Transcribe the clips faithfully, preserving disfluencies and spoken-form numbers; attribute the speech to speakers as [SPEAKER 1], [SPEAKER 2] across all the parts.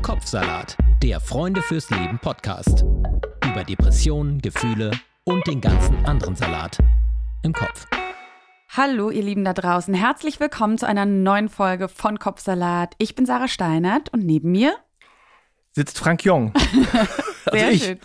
[SPEAKER 1] Kopfsalat, der Freunde fürs Leben Podcast. Über Depressionen, Gefühle und den ganzen anderen Salat im Kopf.
[SPEAKER 2] Hallo ihr Lieben da draußen, herzlich willkommen zu einer neuen Folge von Kopfsalat. Ich bin Sarah Steinert und neben mir
[SPEAKER 3] sitzt Frank Jong. Also
[SPEAKER 2] sehr
[SPEAKER 3] ich.
[SPEAKER 2] schön.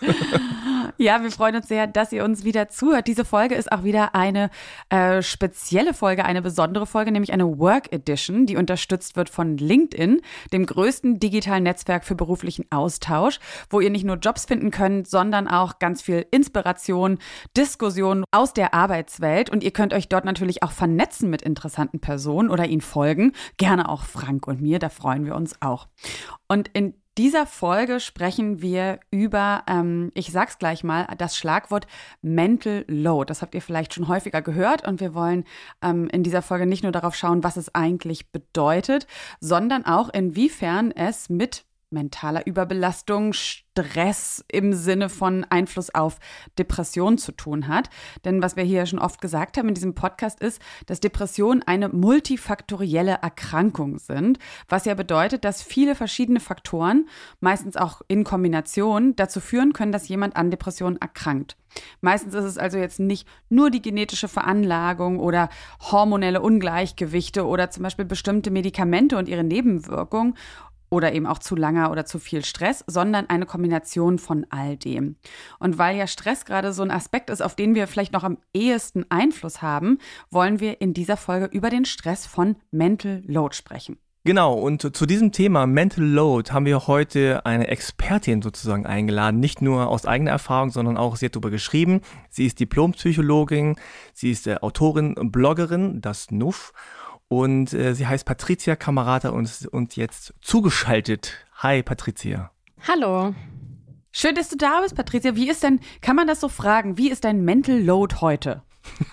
[SPEAKER 2] Ja, wir freuen uns sehr, dass ihr uns wieder zuhört. Diese Folge ist auch wieder eine äh, spezielle Folge, eine besondere Folge, nämlich eine Work Edition, die unterstützt wird von LinkedIn, dem größten digitalen Netzwerk für beruflichen Austausch, wo ihr nicht nur Jobs finden könnt, sondern auch ganz viel Inspiration, Diskussion aus der Arbeitswelt. Und ihr könnt euch dort natürlich auch vernetzen mit interessanten Personen oder ihnen folgen. Gerne auch Frank und mir, da freuen wir uns auch. Und in dieser Folge sprechen wir über, ähm, ich sag's gleich mal, das Schlagwort Mental Load. Das habt ihr vielleicht schon häufiger gehört und wir wollen ähm, in dieser Folge nicht nur darauf schauen, was es eigentlich bedeutet, sondern auch inwiefern es mit mentaler Überbelastung, Stress im Sinne von Einfluss auf Depression zu tun hat. Denn was wir hier schon oft gesagt haben in diesem Podcast ist, dass Depressionen eine multifaktorielle Erkrankung sind, was ja bedeutet, dass viele verschiedene Faktoren, meistens auch in Kombination, dazu führen können, dass jemand an Depressionen erkrankt. Meistens ist es also jetzt nicht nur die genetische Veranlagung oder hormonelle Ungleichgewichte oder zum Beispiel bestimmte Medikamente und ihre Nebenwirkungen, oder eben auch zu langer oder zu viel Stress, sondern eine Kombination von all dem. Und weil ja Stress gerade so ein Aspekt ist, auf den wir vielleicht noch am ehesten Einfluss haben, wollen wir in dieser Folge über den Stress von Mental Load sprechen.
[SPEAKER 3] Genau, und zu diesem Thema Mental Load haben wir heute eine Expertin sozusagen eingeladen, nicht nur aus eigener Erfahrung, sondern auch, sie hat darüber geschrieben. Sie ist Diplompsychologin, sie ist äh, Autorin, Bloggerin, das N U F. Und äh, sie heißt Patricia Camerata und ist uns jetzt zugeschaltet. Hi, Patricia.
[SPEAKER 4] Hallo.
[SPEAKER 2] Schön, dass du da bist, Patricia. Wie ist denn, kann man das so fragen, wie ist dein Mental Load heute?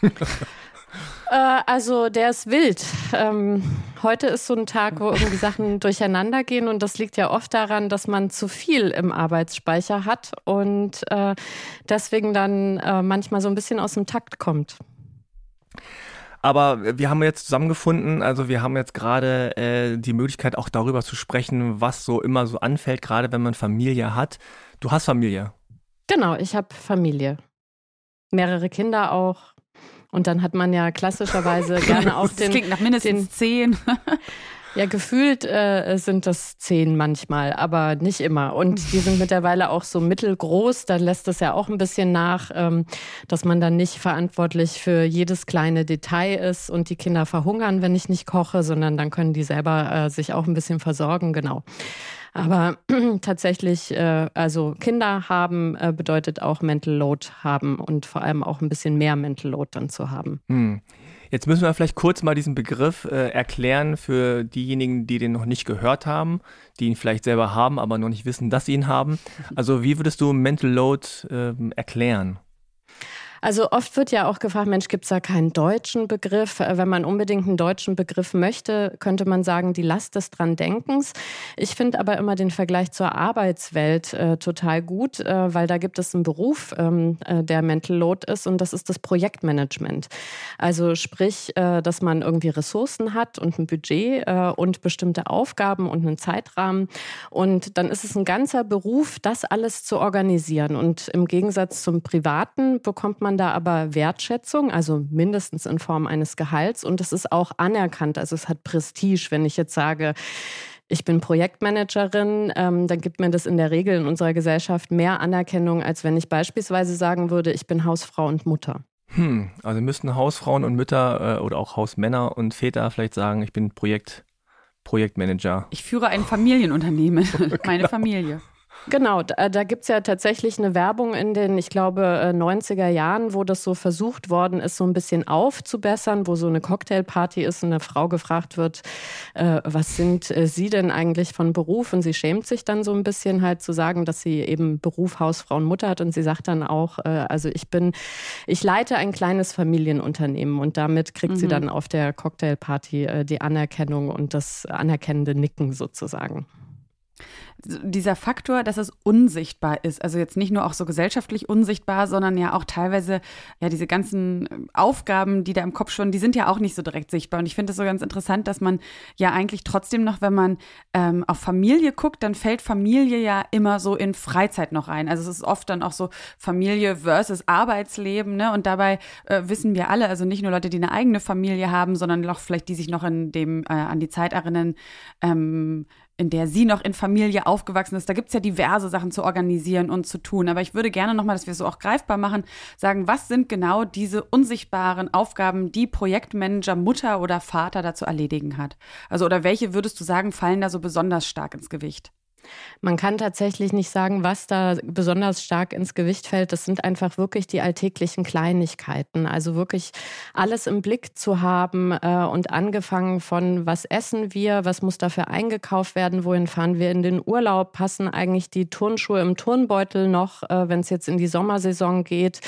[SPEAKER 4] äh, also der ist wild. Ähm, heute ist so ein Tag, wo irgendwie Sachen durcheinander gehen und das liegt ja oft daran, dass man zu viel im Arbeitsspeicher hat und äh, deswegen dann äh, manchmal so ein bisschen aus dem Takt kommt.
[SPEAKER 3] Aber wir haben jetzt zusammengefunden, also wir haben jetzt gerade äh, die Möglichkeit auch darüber zu sprechen, was so immer so anfällt, gerade wenn man Familie hat. Du hast Familie?
[SPEAKER 4] Genau, ich habe Familie. Mehrere Kinder auch. Und dann hat man ja klassischerweise gerne auch den...
[SPEAKER 2] Das klingt nach mindestens den, zehn.
[SPEAKER 4] Ja, gefühlt äh, sind das zehn manchmal, aber nicht immer. Und die sind mittlerweile auch so mittelgroß. Da lässt es ja auch ein bisschen nach, ähm, dass man dann nicht verantwortlich für jedes kleine Detail ist und die Kinder verhungern, wenn ich nicht koche, sondern dann können die selber äh, sich auch ein bisschen versorgen, genau. Aber tatsächlich, äh, also Kinder haben äh, bedeutet auch Mental Load haben und vor allem auch ein bisschen mehr Mental Load dann zu haben.
[SPEAKER 3] Hm. Jetzt müssen wir vielleicht kurz mal diesen Begriff äh, erklären für diejenigen, die den noch nicht gehört haben, die ihn vielleicht selber haben, aber noch nicht wissen, dass sie ihn haben. Also wie würdest du Mental Load äh, erklären?
[SPEAKER 4] Also oft wird ja auch gefragt, Mensch, gibt es da keinen deutschen Begriff? Wenn man unbedingt einen deutschen Begriff möchte, könnte man sagen, die Last des Dran-Denkens. Ich finde aber immer den Vergleich zur Arbeitswelt äh, total gut, äh, weil da gibt es einen Beruf, ähm, äh, der Mental Load ist und das ist das Projektmanagement. Also sprich, äh, dass man irgendwie Ressourcen hat und ein Budget äh, und bestimmte Aufgaben und einen Zeitrahmen und dann ist es ein ganzer Beruf, das alles zu organisieren und im Gegensatz zum Privaten bekommt man man da aber Wertschätzung, also mindestens in Form eines Gehalts und es ist auch anerkannt, also es hat Prestige, wenn ich jetzt sage, ich bin Projektmanagerin, ähm, dann gibt mir das in der Regel in unserer Gesellschaft mehr Anerkennung, als wenn ich beispielsweise sagen würde, ich bin Hausfrau und Mutter.
[SPEAKER 3] Hm, also müssten Hausfrauen und Mütter äh, oder auch Hausmänner und Väter vielleicht sagen, ich bin Projekt, Projektmanager.
[SPEAKER 2] Ich führe ein Familienunternehmen, meine Familie.
[SPEAKER 4] Genau, da, da gibt es ja tatsächlich eine Werbung in den, ich glaube, neunziger Jahren, wo das so versucht worden ist, so ein bisschen aufzubessern, wo so eine Cocktailparty ist und eine Frau gefragt wird, äh, was sind äh, Sie denn eigentlich von Beruf? Und sie schämt sich dann so ein bisschen halt zu sagen, dass sie eben Beruf, Hausfrau und Mutter hat und sie sagt dann auch, äh, also ich bin, ich leite ein kleines Familienunternehmen und damit kriegt mhm. sie dann auf der Cocktailparty äh, die Anerkennung und das anerkennende Nicken sozusagen.
[SPEAKER 2] dieser Faktor, dass es unsichtbar ist, also jetzt nicht nur auch so gesellschaftlich unsichtbar, sondern ja auch teilweise, ja, diese ganzen Aufgaben, die da im Kopf schwirren, die sind ja auch nicht so direkt sichtbar. Und ich finde es so ganz interessant, dass man ja eigentlich trotzdem noch, wenn man ähm, auf Familie guckt, dann fällt Familie ja immer so in Freizeit noch ein. Also es ist oft dann auch so Familie versus Arbeitsleben, ne? Und dabei äh, wissen wir alle, also nicht nur Leute, die eine eigene Familie haben, sondern auch vielleicht die sich noch in dem äh, an die Zeit erinnern, ähm, in der sie noch in Familie aufgewachsen ist. Da gibt es ja diverse Sachen zu organisieren und zu tun. Aber ich würde gerne nochmal, dass wir es so auch greifbar machen, sagen, was sind genau diese unsichtbaren Aufgaben, die Projektmanager, Mutter oder Vater da zu erledigen hat? Also oder welche würdest du sagen, fallen da so besonders stark ins Gewicht?
[SPEAKER 4] Man kann tatsächlich nicht sagen, was da besonders stark ins Gewicht fällt. Das sind einfach wirklich die alltäglichen Kleinigkeiten. Also wirklich alles im Blick zu haben äh, und angefangen von, was essen wir, was muss dafür eingekauft werden, wohin fahren wir in den Urlaub, passen eigentlich die Turnschuhe im Turnbeutel noch, äh, wenn es jetzt in die Sommersaison geht.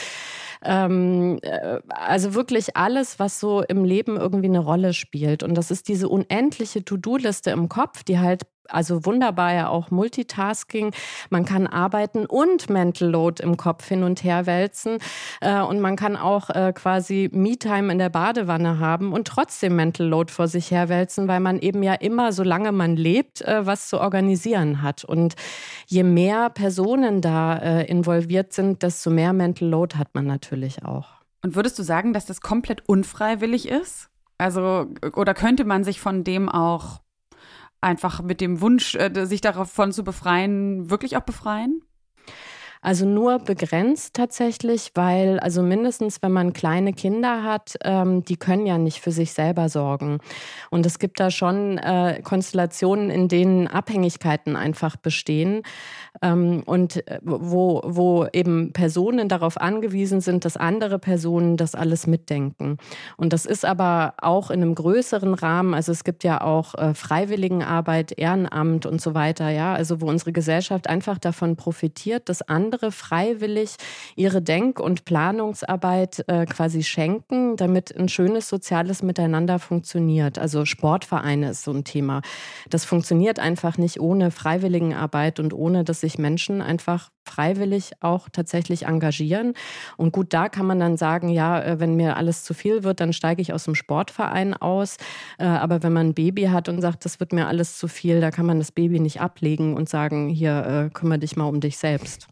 [SPEAKER 4] Ähm, also wirklich alles, was so im Leben irgendwie eine Rolle spielt. Und das ist diese unendliche To-Do-Liste im Kopf, die halt also wunderbar ja auch Multitasking. Man kann arbeiten und Mental Load im Kopf hin und her wälzen. Äh, und man kann auch äh, quasi Me-Time in der Badewanne haben und trotzdem Mental Load vor sich her wälzen, weil man eben ja immer, solange man lebt, äh, was zu organisieren hat. Und je mehr Personen da äh, involviert sind, desto mehr Mental Load hat man natürlich auch.
[SPEAKER 2] Und würdest du sagen, dass das komplett unfreiwillig ist? Also, oder könnte man sich von dem auch einfach mit dem Wunsch, sich davon zu befreien, wirklich auch befreien?
[SPEAKER 4] Also nur begrenzt tatsächlich, weil also mindestens, wenn man kleine Kinder hat, ähm, die können ja nicht für sich selber sorgen. Und es gibt da schon äh, Konstellationen, in denen Abhängigkeiten einfach bestehen ähm, und wo, wo eben Personen darauf angewiesen sind, dass andere Personen das alles mitdenken. Und das ist aber auch in einem größeren Rahmen, also es gibt ja auch äh, Freiwilligenarbeit, Ehrenamt und so weiter, ja, also wo unsere Gesellschaft einfach davon profitiert, dass andere andere freiwillig ihre Denk- und Planungsarbeit äh, quasi schenken, damit ein schönes soziales Miteinander funktioniert. Also Sportvereine ist so ein Thema. Das funktioniert einfach nicht ohne Freiwilligenarbeit und ohne, dass sich Menschen einfach freiwillig auch tatsächlich engagieren. Und gut, da kann man dann sagen, ja, wenn mir alles zu viel wird, dann steige ich aus dem Sportverein aus. Aber wenn man ein Baby hat und sagt, das wird mir alles zu viel, da kann man das Baby nicht ablegen und sagen, hier, kümmere dich mal um dich selbst.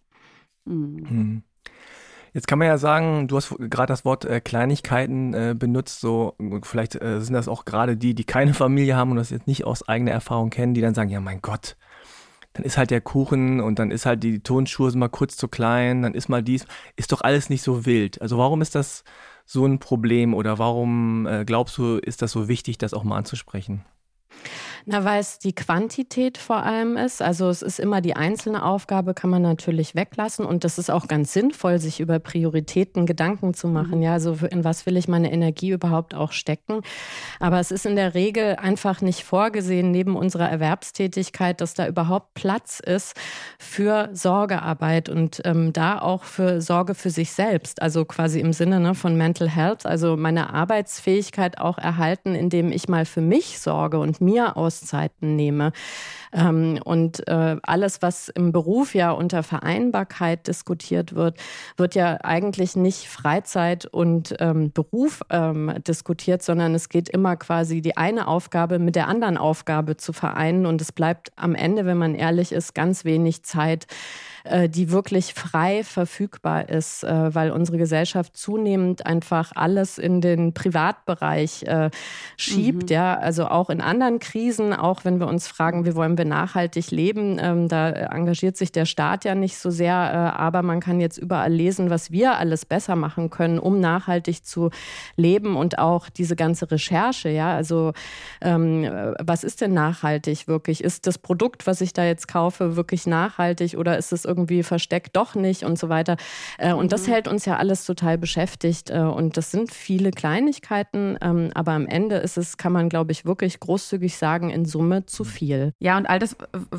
[SPEAKER 3] Mhm. Jetzt kann man ja sagen, du hast gerade das Wort äh, Kleinigkeiten äh, benutzt, so vielleicht äh, sind das auch gerade die, die keine Familie haben und das jetzt nicht aus eigener Erfahrung kennen, die dann sagen, ja mein Gott, dann ist halt der Kuchen und dann ist halt die Turnschuhe mal kurz zu klein, dann ist mal dies, ist doch alles nicht so wild. Also warum ist das so ein Problem oder warum äh, glaubst du, ist das so wichtig, das auch mal anzusprechen?
[SPEAKER 4] Na, weil es die Quantität vor allem ist. Also es ist immer die einzelne Aufgabe, kann man natürlich weglassen. Und das ist auch ganz sinnvoll, sich über Prioritäten Gedanken zu machen. Ja, also in was will ich meine Energie überhaupt auch stecken? Aber es ist in der Regel einfach nicht vorgesehen, neben unserer Erwerbstätigkeit, dass da überhaupt Platz ist für Sorgearbeit und ähm, da auch für Sorge für sich selbst. Also quasi im Sinne ne, von Mental Health, also meine Arbeitsfähigkeit auch erhalten, indem ich mal für mich sorge und mir Auszeiten nehme. Ähm, und äh, alles, was im Beruf ja unter Vereinbarkeit diskutiert wird, wird ja eigentlich nicht Freizeit und ähm, Beruf ähm, diskutiert, sondern es geht immer quasi die eine Aufgabe mit der anderen Aufgabe zu vereinen und es bleibt am Ende, wenn man ehrlich ist, ganz wenig Zeit, äh, die wirklich frei verfügbar ist, äh, weil unsere Gesellschaft zunehmend einfach alles in den Privatbereich äh, schiebt, mhm. ja, also auch in anderen Krisen, auch wenn wir uns fragen, wie wollen wir nachhaltig leben, ähm, da engagiert sich der Staat ja nicht so sehr, äh, aber man kann jetzt überall lesen, was wir alles besser machen können, um nachhaltig zu leben und auch diese ganze Recherche, ja, also ähm, was ist denn nachhaltig wirklich? Ist das Produkt, was ich da jetzt kaufe, wirklich nachhaltig oder ist es irgendwie versteckt doch nicht und so weiter? Äh, und mhm. das hält uns ja alles total beschäftigt äh, und das sind viele Kleinigkeiten, ähm, aber am Ende ist es, kann man glaube ich wirklich großzügig sagen, in Summe zu viel.
[SPEAKER 2] Ja, und all das,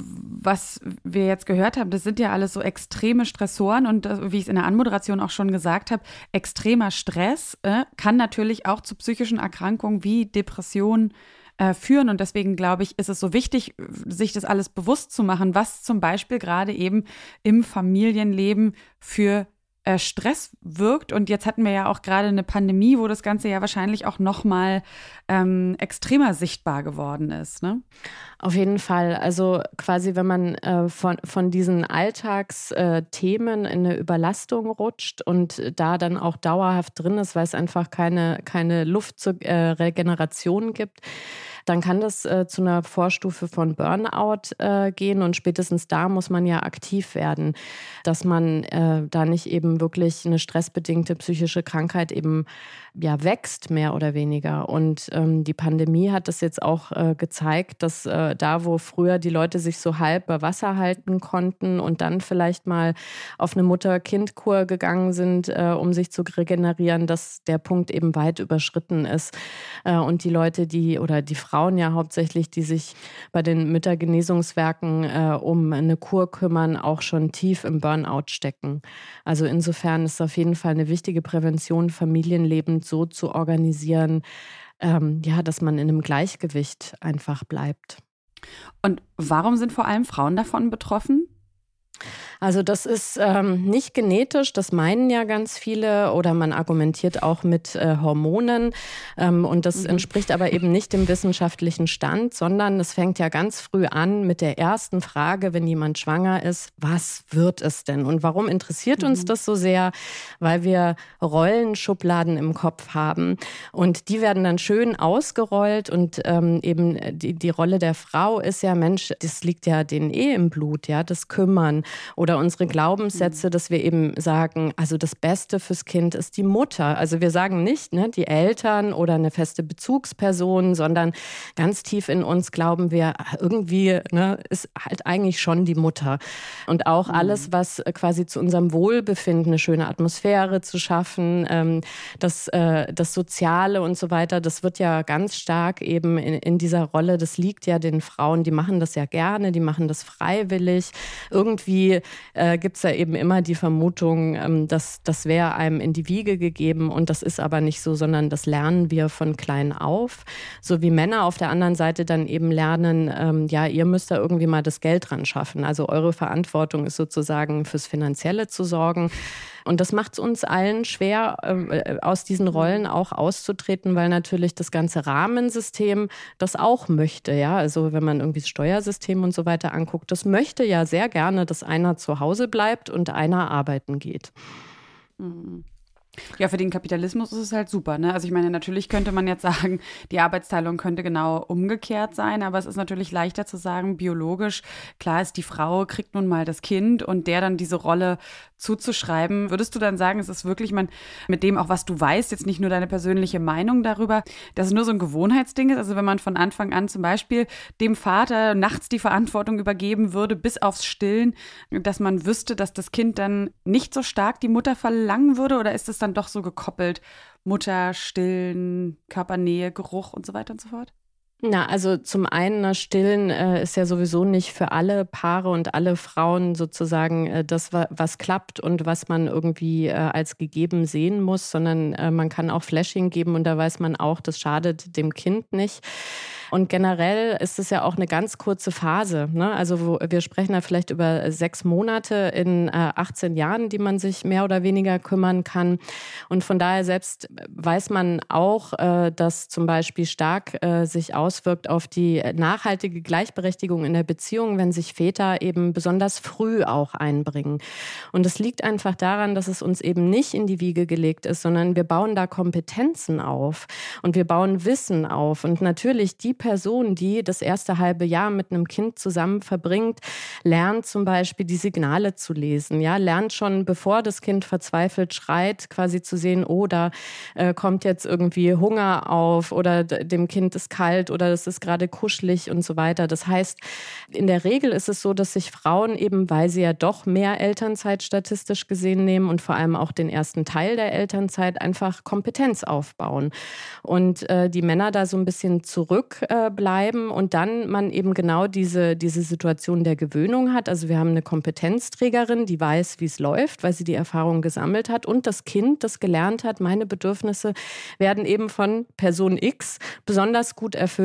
[SPEAKER 2] was wir jetzt gehört haben, das sind ja alles so extreme Stressoren und wie ich es in der Anmoderation auch schon gesagt habe, extremer Stress äh, kann natürlich auch zu psychischen Erkrankungen wie Depressionen äh, führen. Und deswegen, glaube ich, ist es so wichtig, sich das alles bewusst zu machen, was zum Beispiel gerade eben im Familienleben für äh, Stress wirkt. Und jetzt hatten wir ja auch gerade eine Pandemie, wo das Ganze ja wahrscheinlich auch noch mal ähm, extremer sichtbar geworden ist, ne?
[SPEAKER 4] Auf jeden Fall. Also quasi, wenn man äh, von, von diesen Alltagsthemen in eine Überlastung rutscht und da dann auch dauerhaft drin ist, weil es einfach keine, keine Luft zur äh, Regeneration gibt, dann kann das äh, zu einer Vorstufe von Burnout äh, gehen. Und spätestens da muss man ja aktiv werden, dass man äh, da nicht eben wirklich eine stressbedingte psychische Krankheit eben ja wächst, mehr oder weniger. Und ähm, die Pandemie hat das jetzt auch äh, gezeigt, dass äh, da, wo früher die Leute sich so halb bei Wasser halten konnten und dann vielleicht mal auf eine Mutter-Kind-Kur gegangen sind, äh, um sich zu regenerieren, dass der Punkt eben weit überschritten ist. Äh, und die Leute, die oder die Frauen ja hauptsächlich, die sich bei den Müttergenesungswerken äh, um eine Kur kümmern, auch schon tief im Burnout stecken. Also insofern ist auf jeden Fall eine wichtige Prävention, Familienleben so zu organisieren, ähm, ja, dass man in einem Gleichgewicht einfach bleibt.
[SPEAKER 2] Und warum sind vor allem Frauen davon betroffen?
[SPEAKER 4] Also das ist ähm, nicht genetisch, das meinen ja ganz viele, oder man argumentiert auch mit äh, Hormonen ähm, und das mhm. entspricht aber eben nicht dem wissenschaftlichen Stand, sondern es fängt ja ganz früh an mit der ersten Frage, wenn jemand schwanger ist, was wird es denn? Und warum interessiert mhm. uns das so sehr? Weil wir Rollenschubladen im Kopf haben und die werden dann schön ausgerollt und ähm, eben die, die Rolle der Frau ist ja, Mensch, das liegt ja denen eh im Blut, ja, das Kümmern. Oder unsere Glaubenssätze, dass wir eben sagen, also das Beste fürs Kind ist die Mutter. Also wir sagen nicht, ne, die Eltern oder eine feste Bezugsperson, sondern ganz tief in uns glauben wir, irgendwie ne, ist halt eigentlich schon die Mutter. Und auch mhm. alles, was quasi zu unserem Wohlbefinden, eine schöne Atmosphäre zu schaffen, ähm, das, äh, das Soziale und so weiter, das wird ja ganz stark eben in, in dieser Rolle, das liegt ja den Frauen, die machen das ja gerne, die machen das freiwillig. Irgendwie äh, gibt es ja eben immer die Vermutung, ähm, dass das wäre einem in die Wiege gegeben und das ist aber nicht so, sondern das lernen wir von klein auf. So wie Männer auf der anderen Seite dann eben lernen, ähm, ja, ihr müsst da irgendwie mal das Geld dran schaffen. Also eure Verantwortung ist sozusagen fürs Finanzielle zu sorgen. Und das macht es uns allen schwer, äh, aus diesen Rollen auch auszutreten, weil natürlich das ganze Rahmensystem das auch möchte. Ja? Also wenn man irgendwie das Steuersystem und so weiter anguckt, das möchte ja sehr gerne, dass einer zu Hause bleibt und einer arbeiten geht.
[SPEAKER 2] Mhm. Ja, für den Kapitalismus ist es halt super, ne? Also ich meine, natürlich könnte man jetzt sagen, die Arbeitsteilung könnte genau umgekehrt sein, aber es ist natürlich leichter zu sagen, biologisch, klar ist, die Frau kriegt nun mal das Kind und der dann diese Rolle zuzuschreiben. Würdest du dann sagen, es ist wirklich, man mit dem auch, was du weißt, jetzt nicht nur deine persönliche Meinung darüber, dass es nur so ein Gewohnheitsding ist? Also wenn man von Anfang an zum Beispiel dem Vater nachts die Verantwortung übergeben würde, bis aufs Stillen, dass man wüsste, dass das Kind dann nicht so stark die Mutter verlangen würde, oder ist es dann doch so gekoppelt, Mutter, Stillen, Körpernähe, Geruch und so weiter und so fort?
[SPEAKER 4] Na, also zum einen, na, Stillen äh, ist ja sowieso nicht für alle Paare und alle Frauen sozusagen äh, das, was klappt und was man irgendwie äh, als gegeben sehen muss, sondern äh, man kann auch Flashing geben und da weiß man auch, das schadet dem Kind nicht. Und generell ist es ja auch eine ganz kurze Phase, ne? Also wo, wir sprechen da vielleicht über sechs Monate in äh, achtzehn Jahren, die man sich mehr oder weniger kümmern kann. Und von daher selbst weiß man auch, äh, dass zum Beispiel stark äh, sich auswirkt auf die nachhaltige Gleichberechtigung in der Beziehung, wenn sich Väter eben besonders früh auch einbringen. Und es liegt einfach daran, dass es uns eben nicht in die Wiege gelegt ist, sondern wir bauen da Kompetenzen auf und wir bauen Wissen auf. Und natürlich die Person, die das erste halbe Jahr mit einem Kind zusammen verbringt, lernt zum Beispiel die Signale zu lesen, ja, lernt schon, bevor das Kind verzweifelt schreit, quasi zu sehen, oh, da äh, kommt jetzt irgendwie Hunger auf oder d- dem Kind ist kalt oder es ist gerade kuschelig und so weiter. Das heißt, in der Regel ist es so, dass sich Frauen eben, weil sie ja doch mehr Elternzeit statistisch gesehen nehmen und vor allem auch den ersten Teil der Elternzeit einfach Kompetenz aufbauen. Und äh, die Männer da so ein bisschen zurück äh, bleiben und dann man eben genau diese, diese Situation der Gewöhnung hat. Also wir haben eine Kompetenzträgerin, die weiß, wie es läuft, weil sie die Erfahrung gesammelt hat und das Kind, das gelernt hat, meine Bedürfnisse werden eben von Person X besonders gut erfüllt,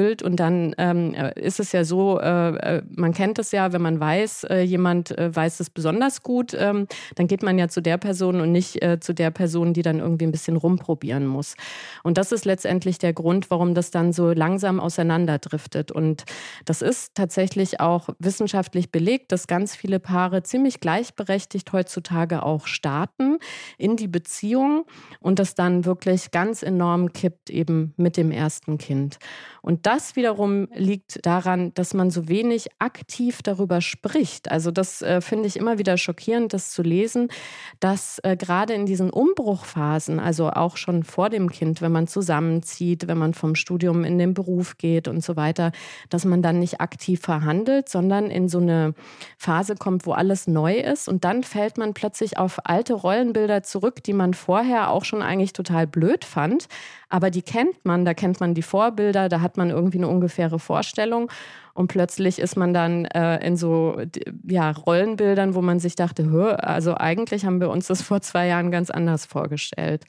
[SPEAKER 4] erfüllt und dann ähm, ist es ja so, äh, man kennt es ja, wenn man weiß, äh, jemand äh, weiß es besonders gut, ähm, dann geht man ja zu der Person und nicht äh, zu der Person, die dann irgendwie ein bisschen rumprobieren muss. Und das ist letztendlich der Grund, warum das dann so langsam auseinanderdriftet. Und das ist tatsächlich auch wissenschaftlich belegt, dass ganz viele Paare ziemlich gleichberechtigt heutzutage auch starten in die Beziehung und das dann wirklich ganz enorm kippt eben mit dem ersten Kind. Und das wiederum liegt daran, dass man so wenig aktiv darüber spricht. Also das äh, finde ich immer wieder schockierend, das zu lesen, dass äh, gerade in diesen Umbruchphasen, also auch schon vor dem Kind, wenn man zusammenzieht, wenn man vom Studium in den Beruf geht und so weiter, dass man dann nicht aktiv verhandelt, sondern in so eine Phase kommt, wo alles neu ist und dann fällt man plötzlich auf alte Rollenbilder zurück, die man vorher auch schon eigentlich total blöd fand, aber die kennt man, da kennt man die Vorbilder, da hat man irgendwie eine ungefähre Vorstellung und plötzlich ist man dann äh, in so ja, Rollenbildern, wo man sich dachte, hör, also eigentlich haben wir uns das vor zwei Jahren ganz anders vorgestellt.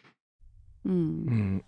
[SPEAKER 3] Hm.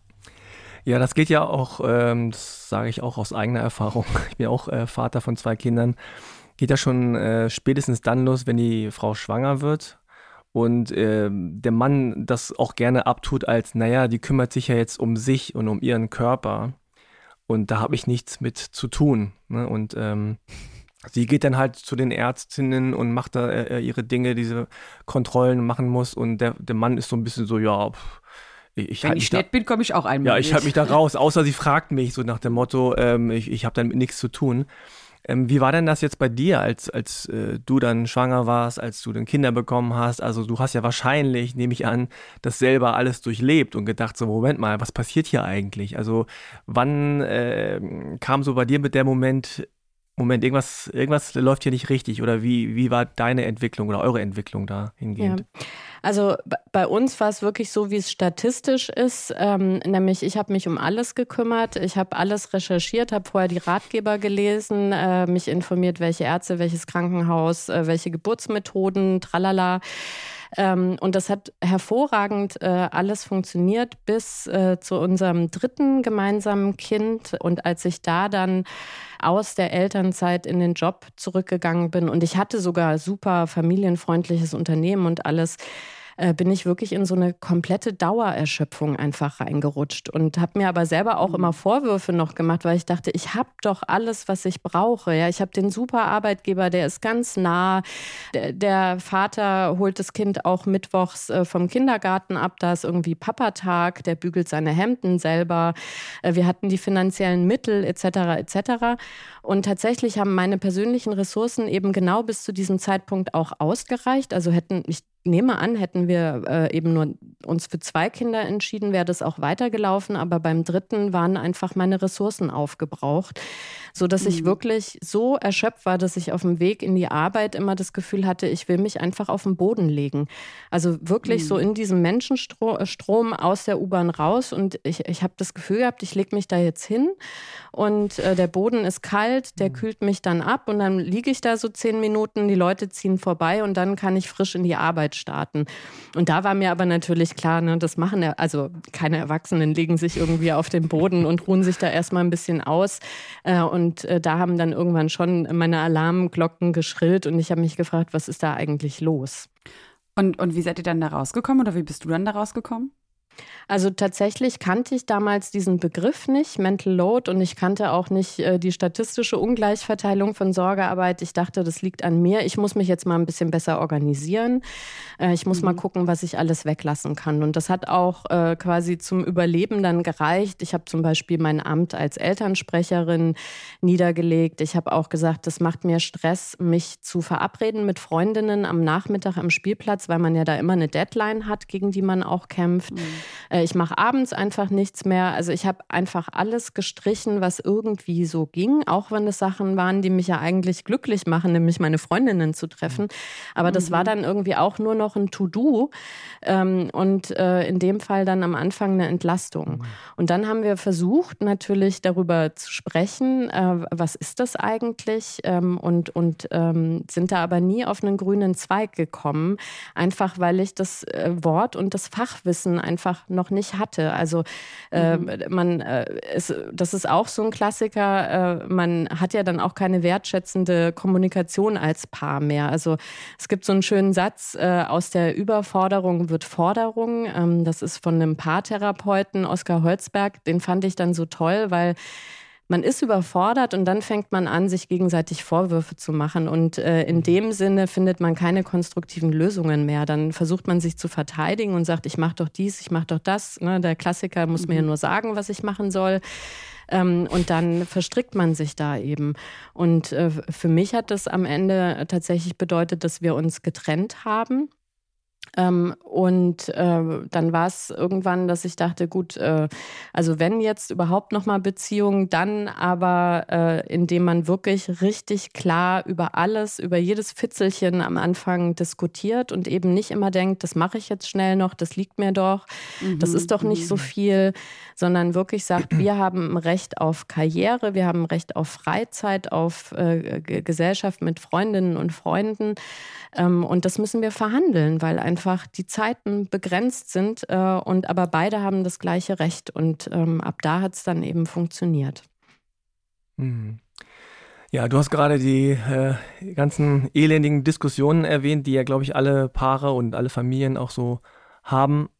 [SPEAKER 3] Ja, das geht ja auch, ähm, das sage ich auch aus eigener Erfahrung, ich bin auch äh, Vater von zwei Kindern, geht ja schon äh, spätestens dann los, wenn die Frau schwanger wird. Und äh, der Mann das auch gerne abtut als, naja, die kümmert sich ja jetzt um sich und um ihren Körper. Und da habe ich nichts mit zu tun. Ne? Und ähm, sie geht dann halt zu den Ärztinnen und macht da äh, ihre Dinge, diese Kontrollen machen muss. Und der, der Mann ist so ein bisschen so, ja, pff, ich
[SPEAKER 2] Wenn
[SPEAKER 3] halt
[SPEAKER 2] ich
[SPEAKER 3] mich da,
[SPEAKER 2] spät bin, komme ich auch einmal.
[SPEAKER 3] ja, ich halte mich da raus, außer sie fragt mich so nach dem Motto, ähm, ich, ich habe damit nichts zu tun. Ähm, wie war denn das jetzt bei dir, als, als äh, du dann schwanger warst, als du dann Kinder bekommen hast? Also du hast ja wahrscheinlich, nehme ich an, das selber alles durchlebt und gedacht so, Moment mal, was passiert hier eigentlich? Also wann äh, kam so bei dir mit der Moment, Moment, irgendwas, irgendwas läuft hier nicht richtig oder wie, wie war deine Entwicklung oder eure Entwicklung dahingehend?
[SPEAKER 4] Ja. Also bei uns war es wirklich so, wie es statistisch ist, ähm, nämlich ich habe mich um alles gekümmert, ich habe alles recherchiert, habe vorher die Ratgeber gelesen, äh, mich informiert, welche Ärzte, welches Krankenhaus, äh, welche Geburtsmethoden, tralala. Ähm, und das hat hervorragend äh, alles funktioniert bis äh, zu unserem dritten gemeinsamen Kind. Und als ich da dann aus der Elternzeit in den Job zurückgegangen bin und ich hatte sogar super familienfreundliches Unternehmen und alles, äh, bin ich wirklich in so eine komplette Dauererschöpfung einfach reingerutscht und habe mir aber selber auch immer Vorwürfe noch gemacht, weil ich dachte, ich habe doch alles, was ich brauche. Ja, ich habe den super Arbeitgeber, der ist ganz nah. Der, der Vater holt das Kind auch mittwochs äh, vom Kindergarten ab, da ist irgendwie Papatag, der bügelt seine Hemden selber. Äh, wir hatten die finanziellen Mittel et cetera et cetera. Und tatsächlich haben meine persönlichen Ressourcen eben genau bis zu diesem Zeitpunkt auch ausgereicht. Also hätten, ich nehme an, hätten wir äh, eben nur uns für zwei Kinder entschieden, wäre das auch weitergelaufen. Aber beim dritten waren einfach meine Ressourcen aufgebraucht, sodass mhm. ich wirklich so erschöpft war, dass ich auf dem Weg in die Arbeit immer das Gefühl hatte, ich will mich einfach auf den Boden legen. Also wirklich mhm. so in diesem Menschenstrom aus der U-Bahn raus. Und ich, ich habe das Gefühl gehabt, ich lege mich da jetzt hin und äh, der Boden ist kalt, der mhm. kühlt mich dann ab und dann liege ich da so zehn Minuten, die Leute ziehen vorbei und dann kann ich frisch in die Arbeit starten. Und da war mir aber natürlich klar, ne, das machen ja, also keine Erwachsenen legen sich irgendwie auf den Boden und ruhen sich da erstmal ein bisschen aus. Äh, und äh, da haben dann irgendwann schon meine Alarmglocken geschrillt und ich habe mich gefragt, was ist da eigentlich los?
[SPEAKER 2] Und, und wie seid ihr dann da rausgekommen oder wie bist du dann da rausgekommen?
[SPEAKER 4] Also tatsächlich kannte ich damals diesen Begriff nicht, Mental Load, und ich kannte auch nicht äh, die statistische Ungleichverteilung von Sorgearbeit. Ich dachte, das liegt an mir. Ich muss mich jetzt mal ein bisschen besser organisieren. Äh, ich muss mhm. mal gucken, was ich alles weglassen kann. Und das hat auch äh, quasi zum Überleben dann gereicht. Ich habe zum Beispiel mein Amt als Elternsprecherin niedergelegt. Ich habe auch gesagt, das macht mir Stress, mich zu verabreden mit Freundinnen am Nachmittag am Spielplatz, weil man ja da immer eine Deadline hat, gegen die man auch kämpft. Mhm. Ich mache abends einfach nichts mehr. Also ich habe einfach alles gestrichen, was irgendwie so ging, auch wenn es Sachen waren, die mich ja eigentlich glücklich machen, nämlich meine Freundinnen zu treffen. Aber das mhm. war dann irgendwie auch nur noch ein To-Do und in dem Fall dann am Anfang eine Entlastung. Mhm. Und dann haben wir versucht, natürlich darüber zu sprechen, was ist das eigentlich, und, und sind da aber nie auf einen grünen Zweig gekommen, einfach weil ich das Wort und das Fachwissen einfach einfach noch nicht hatte. Also äh, mhm. man, äh, ist, das ist auch so ein Klassiker, äh, man hat ja dann auch keine wertschätzende Kommunikation als Paar mehr. Also es gibt so einen schönen Satz, äh, aus der Überforderung wird Forderung. Ähm, das ist von einem Paartherapeuten, Oskar Holzberg. Den fand ich dann so toll, weil man ist überfordert und dann fängt man an, sich gegenseitig Vorwürfe zu machen. Und äh, in dem Sinne findet man keine konstruktiven Lösungen mehr. Dann versucht man sich zu verteidigen und sagt, ich mache doch dies, ich mache doch das. Ne? Der Klassiker muss mhm. mir ja nur sagen, was ich machen soll. Ähm, und dann verstrickt man sich da eben. Und äh, für mich hat das am Ende tatsächlich bedeutet, dass wir uns getrennt haben. Ähm, und äh, dann war es irgendwann, dass ich dachte, gut, äh, also wenn jetzt überhaupt nochmal Beziehung, dann aber äh, indem man wirklich richtig klar über alles, über jedes Fitzelchen am Anfang diskutiert und eben nicht immer denkt, das mache ich jetzt schnell noch, das liegt mir doch, mhm. das ist doch nicht so viel, sondern wirklich sagt, wir haben ein Recht auf Karriere, wir haben ein Recht auf Freizeit, auf äh, G- Gesellschaft mit Freundinnen und Freunden. Ähm, und das müssen wir verhandeln, weil einfach die Zeiten begrenzt sind äh, und aber beide haben das gleiche Recht. Und ähm, ab da hat es dann eben funktioniert.
[SPEAKER 3] Mhm. Ja, du hast gerade die äh, ganzen elendigen Diskussionen erwähnt, die ja, glaube ich, alle Paare und alle Familien auch so haben.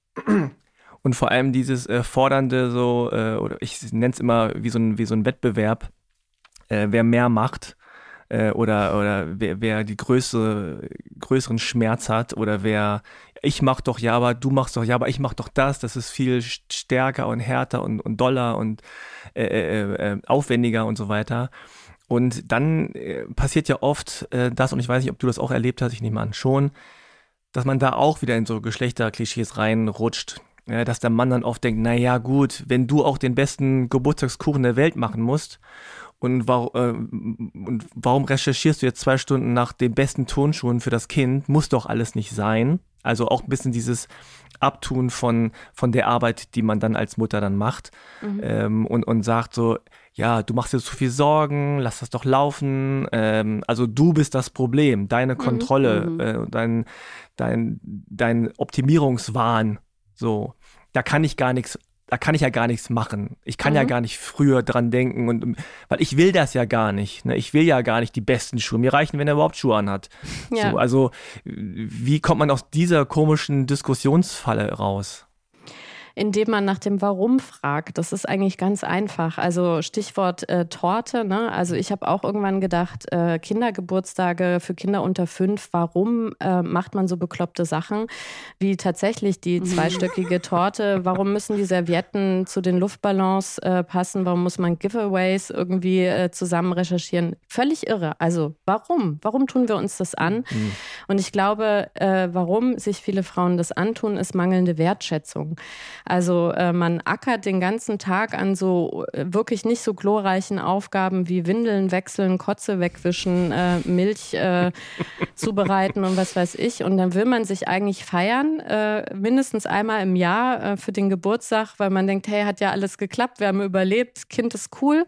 [SPEAKER 3] Und vor allem dieses äh, fordernde, so, äh, oder ich nenne es immer wie so ein, wie so ein Wettbewerb, äh, wer mehr macht. Oder, oder wer, wer die größere, größeren Schmerz hat oder wer, ich mach doch ja, aber du machst doch ja, aber ich mach doch das, das ist viel stärker und härter und, und doller und äh, äh, aufwendiger und so weiter. Und dann äh, passiert ja oft äh, das, und ich weiß nicht, ob du das auch erlebt hast, ich nehme an schon, dass man da auch wieder in so Geschlechterklischees reinrutscht. Ja, dass der Mann dann oft denkt, na ja gut, wenn du auch den besten Geburtstagskuchen der Welt machen musst, Und, war, äh, und warum recherchierst du jetzt zwei Stunden nach den besten Turnschuhen für das Kind? Muss doch alles nicht sein. Also auch ein bisschen dieses Abtun von, von der Arbeit, die man dann als Mutter dann macht. Mhm. Ähm, und, und sagt so, ja, du machst dir zu viel Sorgen, lass das doch laufen. Ähm, also du bist das Problem, deine Kontrolle, mhm. äh, dein, dein, dein Optimierungswahn. So, da kann ich gar nichts Da kann ich ja gar nichts machen. Ich kann mhm. ja gar nicht früher dran denken, und weil ich will das ja gar nicht. Ne? Ich will ja gar nicht die besten Schuhe. Mir reichen, wenn er überhaupt Schuhe anhat. Ja. So, also wie kommt man aus dieser komischen Diskussionsfalle raus?
[SPEAKER 4] Indem man nach dem Warum fragt. Das ist eigentlich ganz einfach. Also Stichwort äh, Torte. Ne? Also ich habe auch irgendwann gedacht, äh, Kindergeburtstage für Kinder unter fünf, warum äh, macht man so bekloppte Sachen wie tatsächlich die zweistöckige Torte? Warum müssen die Servietten zu den Luftballons äh, passen? Warum muss man Giveaways irgendwie äh, zusammen recherchieren? Völlig irre. Also warum? Warum tun wir uns das an? Mhm. Und ich glaube, äh, warum sich viele Frauen das antun, ist mangelnde Wertschätzung. Also äh, man ackert den ganzen Tag an so äh, wirklich nicht so glorreichen Aufgaben wie Windeln wechseln, Kotze wegwischen, äh, Milch äh, zubereiten und was weiß ich. Und dann will man sich eigentlich feiern, äh, mindestens einmal im Jahr äh, für den Geburtstag, weil man denkt, hey, hat ja alles geklappt, wir haben überlebt, Kind ist cool.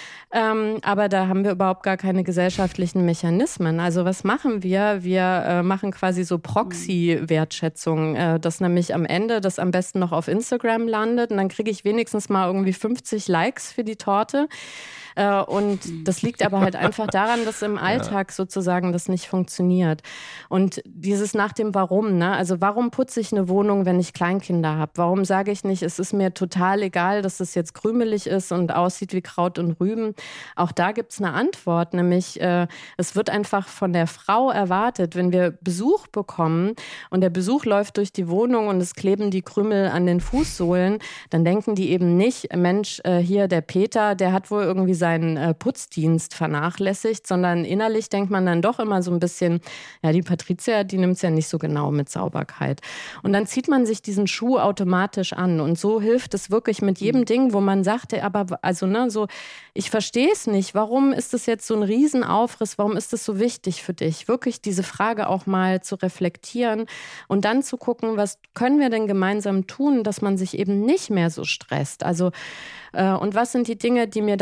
[SPEAKER 4] Ähm, aber da haben wir überhaupt gar keine gesellschaftlichen Mechanismen. Also was machen wir? Wir äh, machen quasi so Proxy-Wertschätzung, äh, dass nämlich am Ende das am besten noch auf Instagram landet und dann kriege ich wenigstens mal irgendwie fünfzig Likes für die Torte. Äh, und das liegt aber halt einfach daran, dass im Alltag ja. sozusagen das nicht funktioniert. Und dieses nach dem Warum, ne? Also warum putze ich eine Wohnung, wenn ich Kleinkinder habe? Warum sage ich nicht, es ist mir total egal, dass es jetzt krümelig ist und aussieht wie Kraut und Rüben? Auch da gibt es eine Antwort, nämlich äh, es wird einfach von der Frau erwartet, wenn wir Besuch bekommen und der Besuch läuft durch die Wohnung und es kleben die Krümel an den Fußsohlen, dann denken die eben nicht, Mensch, äh, hier der Peter, der hat wohl irgendwie seinen äh, Putzdienst vernachlässigt, sondern innerlich denkt man dann doch immer so ein bisschen, ja, die Patricia, die nimmt es ja nicht so genau mit Sauberkeit. Und dann zieht man sich diesen Schuh automatisch an und so hilft es wirklich mit jedem Ding, wo man sagt, aber also ne, so, ich verstehe es nicht, warum ist das jetzt so ein Riesenaufriss, warum ist das so wichtig für dich? Wirklich diese Frage auch mal zu reflektieren und dann zu gucken, was können wir denn gemeinsam tun, dass man sich eben nicht mehr so stresst. Also und was sind die Dinge, die mir dann wirklich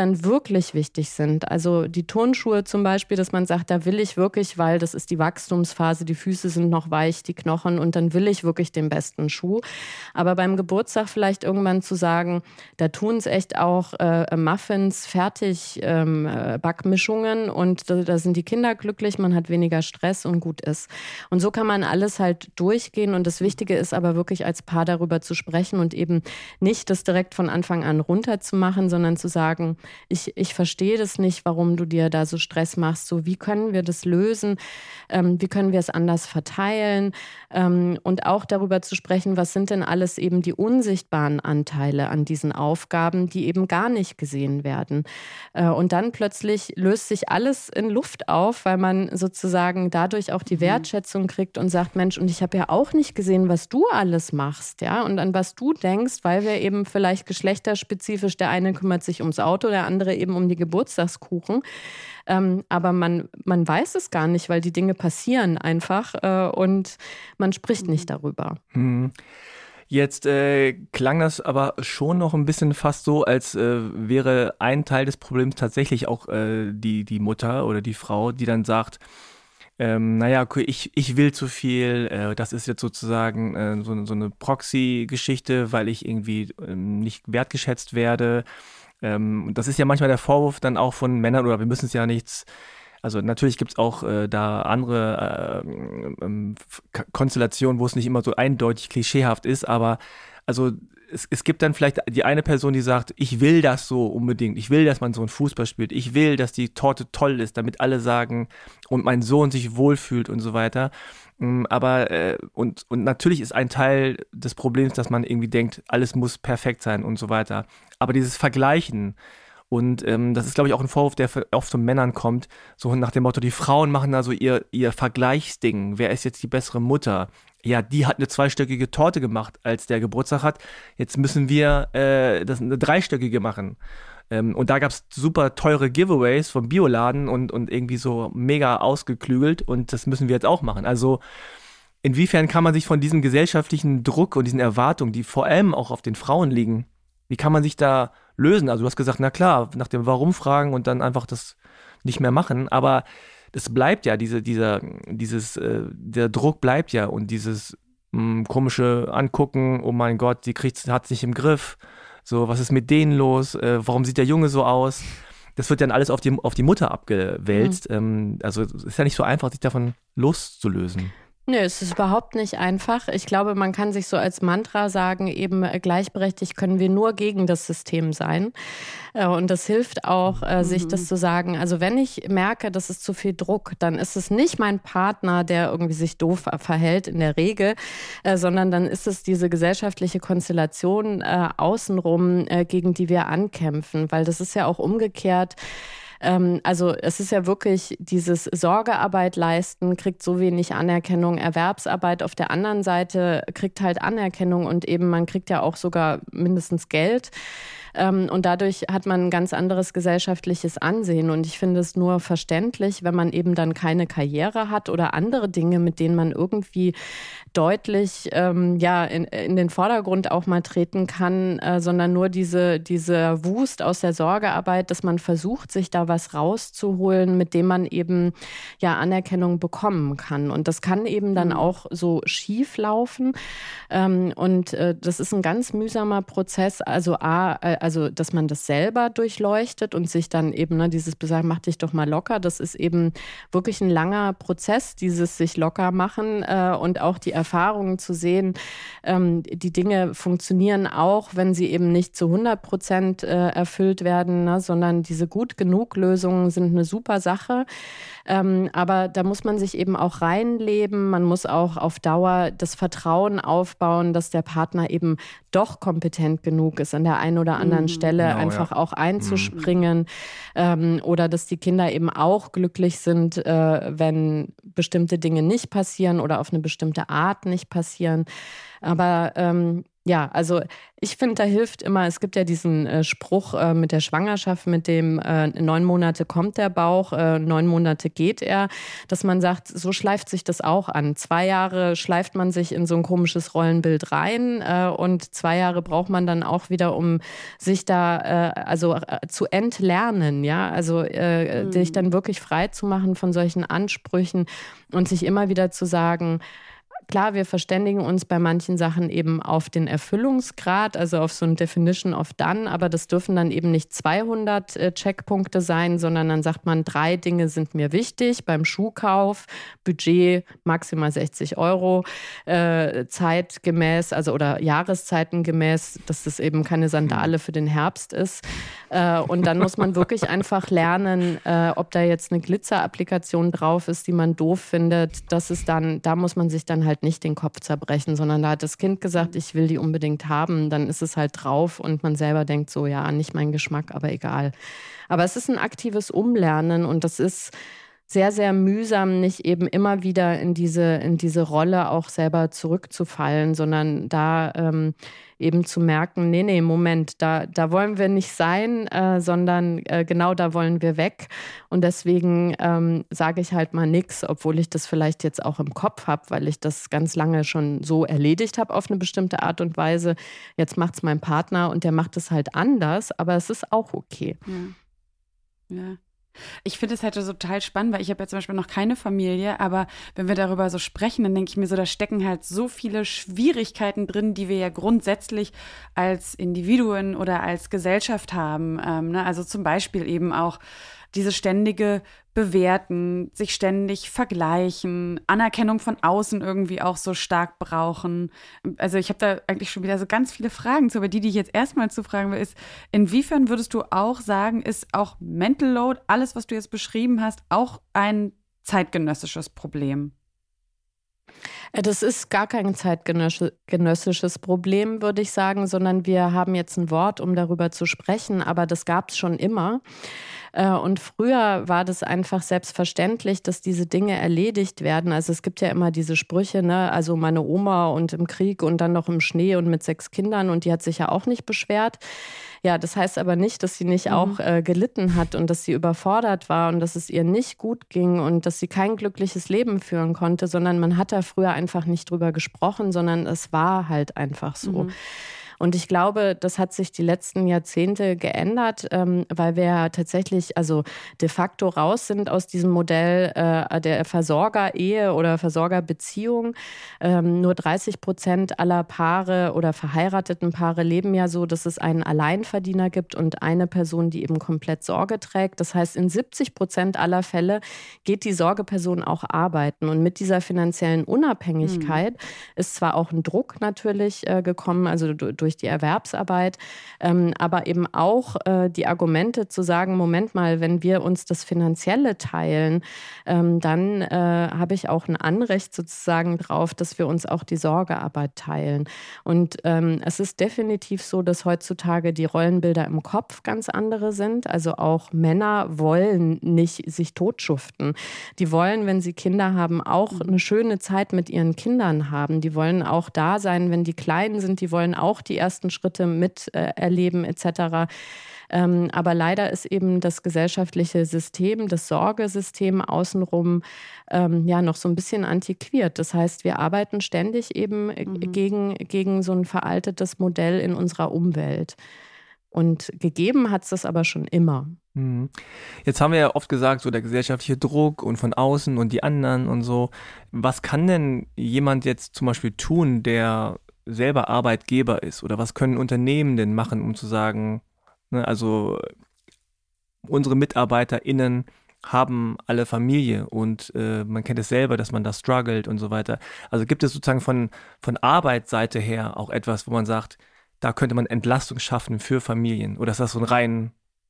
[SPEAKER 4] wirklich wichtig sind. Also die Turnschuhe zum Beispiel, dass man sagt, da will ich wirklich, weil das ist die Wachstumsphase, die Füße sind noch weich, die Knochen und dann will ich wirklich den besten Schuh. Aber beim Geburtstag vielleicht irgendwann zu sagen, da tun es echt auch äh, Muffins, fertig ähm, Backmischungen und da, da sind die Kinder glücklich, man hat weniger Stress und gut ist. Und so kann man alles halt durchgehen und das Wichtige ist aber wirklich als Paar darüber zu sprechen und eben nicht das direkt von Anfang an runterzumachen, sondern zu sagen, ich, ich verstehe das nicht, warum du dir da so Stress machst. So, wie können wir das lösen? Ähm, wie können wir es anders verteilen? Ähm, und auch darüber zu sprechen, was sind denn alles eben die unsichtbaren Anteile an diesen Aufgaben, die eben gar nicht gesehen werden. Äh, und dann plötzlich löst sich alles in Luft auf, weil man sozusagen dadurch auch die Wertschätzung kriegt und sagt, Mensch, und ich habe ja auch nicht gesehen, was du alles machst, ja, und an was du denkst, weil wir eben vielleicht geschlechterspezifisch, der eine kümmert sich ums Auto, der andere eben um die Geburtstagskuchen. Ähm, aber man, man weiß es gar nicht, weil die Dinge passieren einfach äh, und man spricht nicht darüber.
[SPEAKER 3] Hm. Jetzt äh, klang das aber schon noch ein bisschen fast so, als äh, wäre ein Teil des Problems tatsächlich auch äh, die, die Mutter oder die Frau, die dann sagt, ähm, naja, okay, ich, ich will zu viel, äh, das ist jetzt sozusagen äh, so, so eine Proxy-Geschichte, weil ich irgendwie ähm, nicht wertgeschätzt werde. Ähm, das ist ja manchmal der Vorwurf dann auch von Männern, oder wir müssen es ja nichts, also natürlich gibt es auch äh, da andere äh, ähm, K- Konstellationen, wo es nicht immer so eindeutig klischeehaft ist, aber also es, es gibt dann vielleicht die eine Person, die sagt, ich will das so unbedingt, ich will, dass man so einen Fußball spielt, ich will, dass die Torte toll ist, damit alle sagen und mein Sohn sich wohlfühlt und so weiter. Aber äh, und, und natürlich ist ein Teil des Problems, dass man irgendwie denkt, alles muss perfekt sein und so weiter. Aber dieses Vergleichen, und ähm, das ist, glaube ich, auch ein Vorwurf, der oft von Männern kommt, so nach dem Motto, die Frauen machen da so ihr, ihr Vergleichsding. Wer ist jetzt die bessere Mutter? Ja, die hat eine zweistöckige Torte gemacht, als der Geburtstag hat. Jetzt müssen wir äh, das eine dreistöckige machen. Ähm, und da gab es super teure Giveaways vom Bioladen und, und irgendwie so mega ausgeklügelt. Und das müssen wir jetzt auch machen. Also inwiefern kann man sich von diesem gesellschaftlichen Druck und diesen Erwartungen, die vor allem auch auf den Frauen liegen, wie kann man sich da lösen? Also du hast gesagt, na klar, nach dem Warum fragen und dann einfach das nicht mehr machen. Aber es bleibt ja, diese, dieser, dieses, äh, der Druck bleibt ja und dieses mh, komische Angucken, oh mein Gott, die kriegt, hat es nicht im Griff. So, was ist mit denen los? Äh, warum sieht der Junge so aus? Das wird dann alles auf die, auf die Mutter abgewälzt. Mhm. Ähm, also es ist ja nicht so einfach, sich davon loszulösen.
[SPEAKER 4] Nö, es ist überhaupt nicht einfach. Ich glaube, man kann sich so als Mantra sagen, eben gleichberechtigt können wir nur gegen das System sein. Und das hilft auch, sich das zu sagen. Also wenn ich merke, das ist zu viel Druck, dann ist es nicht mein Partner, der irgendwie sich doof verhält in der Regel, sondern dann ist es diese gesellschaftliche Konstellation äh, außenrum, äh, gegen die wir ankämpfen. Weil das ist ja auch umgekehrt. Also es ist ja wirklich dieses Sorgearbeit leisten, kriegt so wenig Anerkennung, Erwerbsarbeit auf der anderen Seite kriegt halt Anerkennung und eben man kriegt ja auch sogar mindestens Geld. Und dadurch hat man ein ganz anderes gesellschaftliches Ansehen. Und ich finde es nur verständlich, wenn man eben dann keine Karriere hat oder andere Dinge, mit denen man irgendwie deutlich ähm, ja, in, in den Vordergrund auch mal treten kann, äh, sondern nur diese, diese Wust aus der Sorgearbeit, dass man versucht, sich da was rauszuholen, mit dem man eben ja Anerkennung bekommen kann. Und das kann eben dann auch so schief laufen. Ähm, und äh, das ist ein ganz mühsamer Prozess. Also A, also dass man das selber durchleuchtet und sich dann eben, ne, dieses Besagen, mach dich doch mal locker, das ist eben wirklich ein langer Prozess, dieses sich locker machen äh, und auch die Erfahrungen zu sehen, ähm, die Dinge funktionieren auch, wenn sie eben nicht zu hundert Prozent äh, erfüllt werden, ne, sondern diese Gut-Genug-Lösungen sind eine super Sache. Ähm, aber da muss man sich eben auch reinleben, man muss auch auf Dauer das Vertrauen aufbauen, dass der Partner eben doch kompetent genug ist, an der einen oder anderen mhm. Stelle genau, einfach ja. auch einzuspringen mhm. ähm, oder dass die Kinder eben auch glücklich sind, äh, wenn bestimmte Dinge nicht passieren oder auf eine bestimmte Art nicht passieren. Aber ähm, Ja, also ich finde, da hilft immer, es gibt ja diesen äh, Spruch äh, mit der Schwangerschaft, mit dem äh, neun Monate kommt der Bauch, äh, neun Monate geht er, dass man sagt, so schleift sich das auch an. Zwei Jahre schleift man sich in so ein komisches Rollenbild rein äh, und zwei Jahre braucht man dann auch wieder, um sich da äh, also äh, zu entlernen, ja, also äh, mhm. dich dann wirklich frei zu machen von solchen Ansprüchen und sich immer wieder zu sagen, klar, wir verständigen uns bei manchen Sachen eben auf den Erfüllungsgrad, also auf so ein Definition of Done, aber das dürfen dann eben nicht zweihundert äh, Checkpunkte sein, sondern dann sagt man, drei Dinge sind mir wichtig beim Schuhkauf, Budget maximal sechzig Euro, äh, zeitgemäß, also oder jahreszeitengemäß, dass das eben keine Sandale für den Herbst ist. Äh, und dann muss man wirklich einfach lernen, äh, ob da jetzt eine Glitzer-Applikation drauf ist, die man doof findet. Das ist dann, da muss man sich dann halt nicht den Kopf zerbrechen, sondern da hat das Kind gesagt, ich will die unbedingt haben, dann ist es halt drauf und man selber denkt so, ja, nicht mein Geschmack, aber egal. Aber es ist ein aktives Umlernen und das ist sehr, sehr mühsam, nicht eben immer wieder in diese, in diese Rolle auch selber zurückzufallen, sondern da ähm, eben zu merken, nee, nee, Moment, da, da wollen wir nicht sein, äh, sondern äh, genau da wollen wir weg. Und deswegen ähm, sage ich halt mal nichts, obwohl ich das vielleicht jetzt auch im Kopf habe, weil ich das ganz lange schon so erledigt habe auf eine bestimmte Art und Weise. Jetzt macht es mein Partner und der macht es halt anders, aber es ist auch okay.
[SPEAKER 2] Ja. Ja. Ich finde es halt so total spannend, weil ich habe ja zum Beispiel noch keine Familie, aber wenn wir darüber so sprechen, dann denke ich mir so, da stecken halt so viele Schwierigkeiten drin, die wir ja grundsätzlich als Individuen oder als Gesellschaft haben. Ähm, ne? Also zum Beispiel eben auch diese ständige Bewerten, sich ständig vergleichen, Anerkennung von außen irgendwie auch so stark brauchen. Also ich habe da eigentlich schon wieder so ganz viele Fragen zu, aber die, die ich jetzt erstmal zu fragen will, ist, inwiefern würdest du auch sagen, ist auch Mental Load, alles, was du jetzt beschrieben hast, auch ein zeitgenössisches Problem?
[SPEAKER 4] Das ist gar kein zeitgenössisches Problem, würde ich sagen, sondern wir haben jetzt ein Wort, um darüber zu sprechen, aber das gab es schon immer. Und früher war das einfach selbstverständlich, dass diese Dinge erledigt werden. Also es gibt ja immer diese Sprüche, ne? Also meine Oma und im Krieg und dann noch im Schnee und mit sechs Kindern und die hat sich ja auch nicht beschwert. Ja, das heißt aber nicht, dass sie nicht mhm. auch äh, gelitten hat und dass sie überfordert war und dass es ihr nicht gut ging und dass sie kein glückliches Leben führen konnte, sondern man hat da früher einfach nicht drüber gesprochen, sondern es war halt einfach so. Mhm. Und ich glaube, das hat sich die letzten Jahrzehnte geändert, ähm, weil wir ja tatsächlich also de facto raus sind aus diesem Modell äh, der Versorgerehe oder Versorgerbeziehung. Ähm, nur dreißig Prozent aller Paare oder verheirateten Paare leben ja so, dass es einen Alleinverdiener gibt und eine Person, die eben komplett Sorge trägt. Das heißt, in siebzig Prozent aller Fälle geht die Sorgeperson auch arbeiten. Und mit dieser finanziellen Unabhängigkeit mhm. ist zwar auch ein Druck natürlich äh, gekommen, also durch die Erwerbsarbeit, ähm, aber eben auch äh, die Argumente zu sagen, Moment mal, wenn wir uns das Finanzielle teilen, ähm, dann äh, habe ich auch ein Anrecht sozusagen drauf, dass wir uns auch die Sorgearbeit teilen. Und ähm, es ist definitiv so, dass heutzutage die Rollenbilder im Kopf ganz andere sind. Also auch Männer wollen nicht sich totschuften. Die wollen, wenn sie Kinder haben, auch eine schöne Zeit mit ihren Kindern haben. Die wollen auch da sein, wenn die klein sind. Die wollen auch die ersten Schritte miterleben et cetera. Ähm, aber leider ist eben das gesellschaftliche System, das Sorgesystem außenrum ähm, ja noch so ein bisschen antiquiert. Das heißt, wir arbeiten ständig eben mhm. gegen, gegen so ein veraltetes Modell in unserer Umwelt. Und gegeben hat es das aber schon immer.
[SPEAKER 3] Jetzt haben wir ja oft gesagt, so der gesellschaftliche Druck und von außen und die anderen und so. Was kann denn jemand jetzt zum Beispiel tun, der selber Arbeitgeber ist? Oder was können Unternehmen denn machen, um zu sagen, ne, also unsere MitarbeiterInnen haben alle Familie und äh, man kennt es selber, dass man da struggelt und so weiter. Also gibt es sozusagen von, von Arbeitsseite her auch etwas, wo man sagt, da könnte man Entlastung schaffen für Familien? Oder ist das so ein rein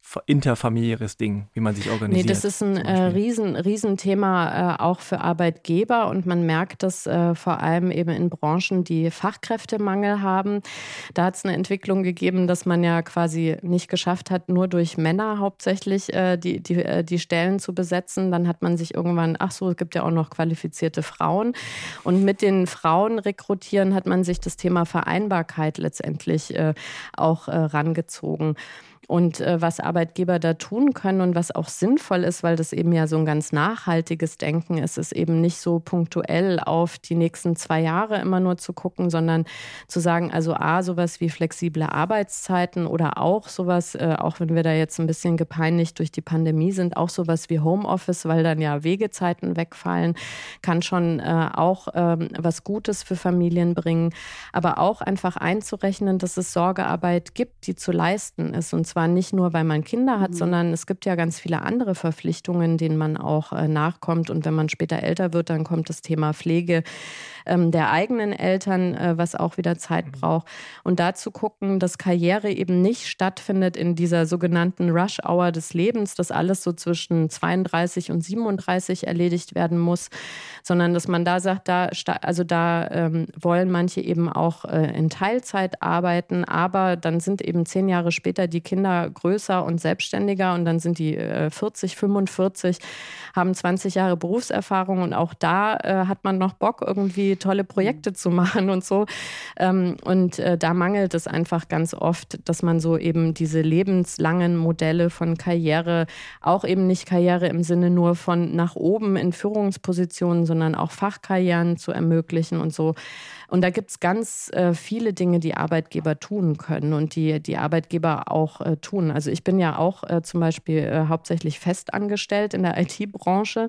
[SPEAKER 3] interfamiliäres Ding, wie man sich organisiert.
[SPEAKER 4] Nee, das ist ein äh, riesen, Riesenthema äh, auch für Arbeitgeber und man merkt das äh, vor allem eben in Branchen, die Fachkräftemangel haben. Da hat es eine Entwicklung gegeben, dass man ja quasi nicht geschafft hat, nur durch Männer hauptsächlich äh, die, die, äh, die Stellen zu besetzen. Dann hat man sich irgendwann, ach so, es gibt ja auch noch qualifizierte Frauen. Und mit den Frauen rekrutieren hat man sich das Thema Vereinbarkeit letztendlich äh, auch äh, rangezogen. Und äh, was Arbeitgeber da tun können und was auch sinnvoll ist, weil das eben ja so ein ganz nachhaltiges Denken ist, ist eben nicht so punktuell auf die nächsten zwei Jahre immer nur zu gucken, sondern zu sagen, also A, sowas wie flexible Arbeitszeiten oder auch sowas, äh, auch wenn wir da jetzt ein bisschen gepeinigt durch die Pandemie sind, auch sowas wie Homeoffice, weil dann ja Wegezeiten wegfallen, kann schon äh, auch ähm, was Gutes für Familien bringen. Aber auch einfach einzurechnen, dass es Sorgearbeit gibt, die zu leisten ist. Und zwar nicht nur, weil man Kinder hat, mhm. sondern es gibt ja ganz viele andere Verpflichtungen, denen man auch äh, nachkommt. Und wenn man später älter wird, dann kommt das Thema Pflege ähm, der eigenen Eltern, äh, was auch wieder Zeit braucht. Und dazu gucken, dass Karriere eben nicht stattfindet in dieser sogenannten Rush-Hour des Lebens, dass alles so zwischen zweiunddreißig und siebenunddreißig erledigt werden muss, sondern dass man da sagt, da, also da ähm, wollen manche eben auch äh, in Teilzeit arbeiten, aber dann sind eben zehn Jahre später die Kinder größer und selbstständiger und dann sind die äh, vierzig, fünfundvierzig, haben zwanzig Jahre Berufserfahrung und auch da äh, hat man noch Bock, irgendwie tolle Projekte zu machen und so. Ähm, und äh, da mangelt es einfach ganz oft, dass man so eben diese lebenslangen Modelle von Karriere, auch eben nicht Karriere im Sinne nur von nach oben in Führungspositionen, sondern auch Fachkarrieren zu ermöglichen und so. Und da gibt es ganz äh, viele Dinge, die Arbeitgeber tun können und die die Arbeitgeber auch äh, tun. Also ich bin ja auch äh, zum Beispiel äh, hauptsächlich festangestellt in der I T-Branche.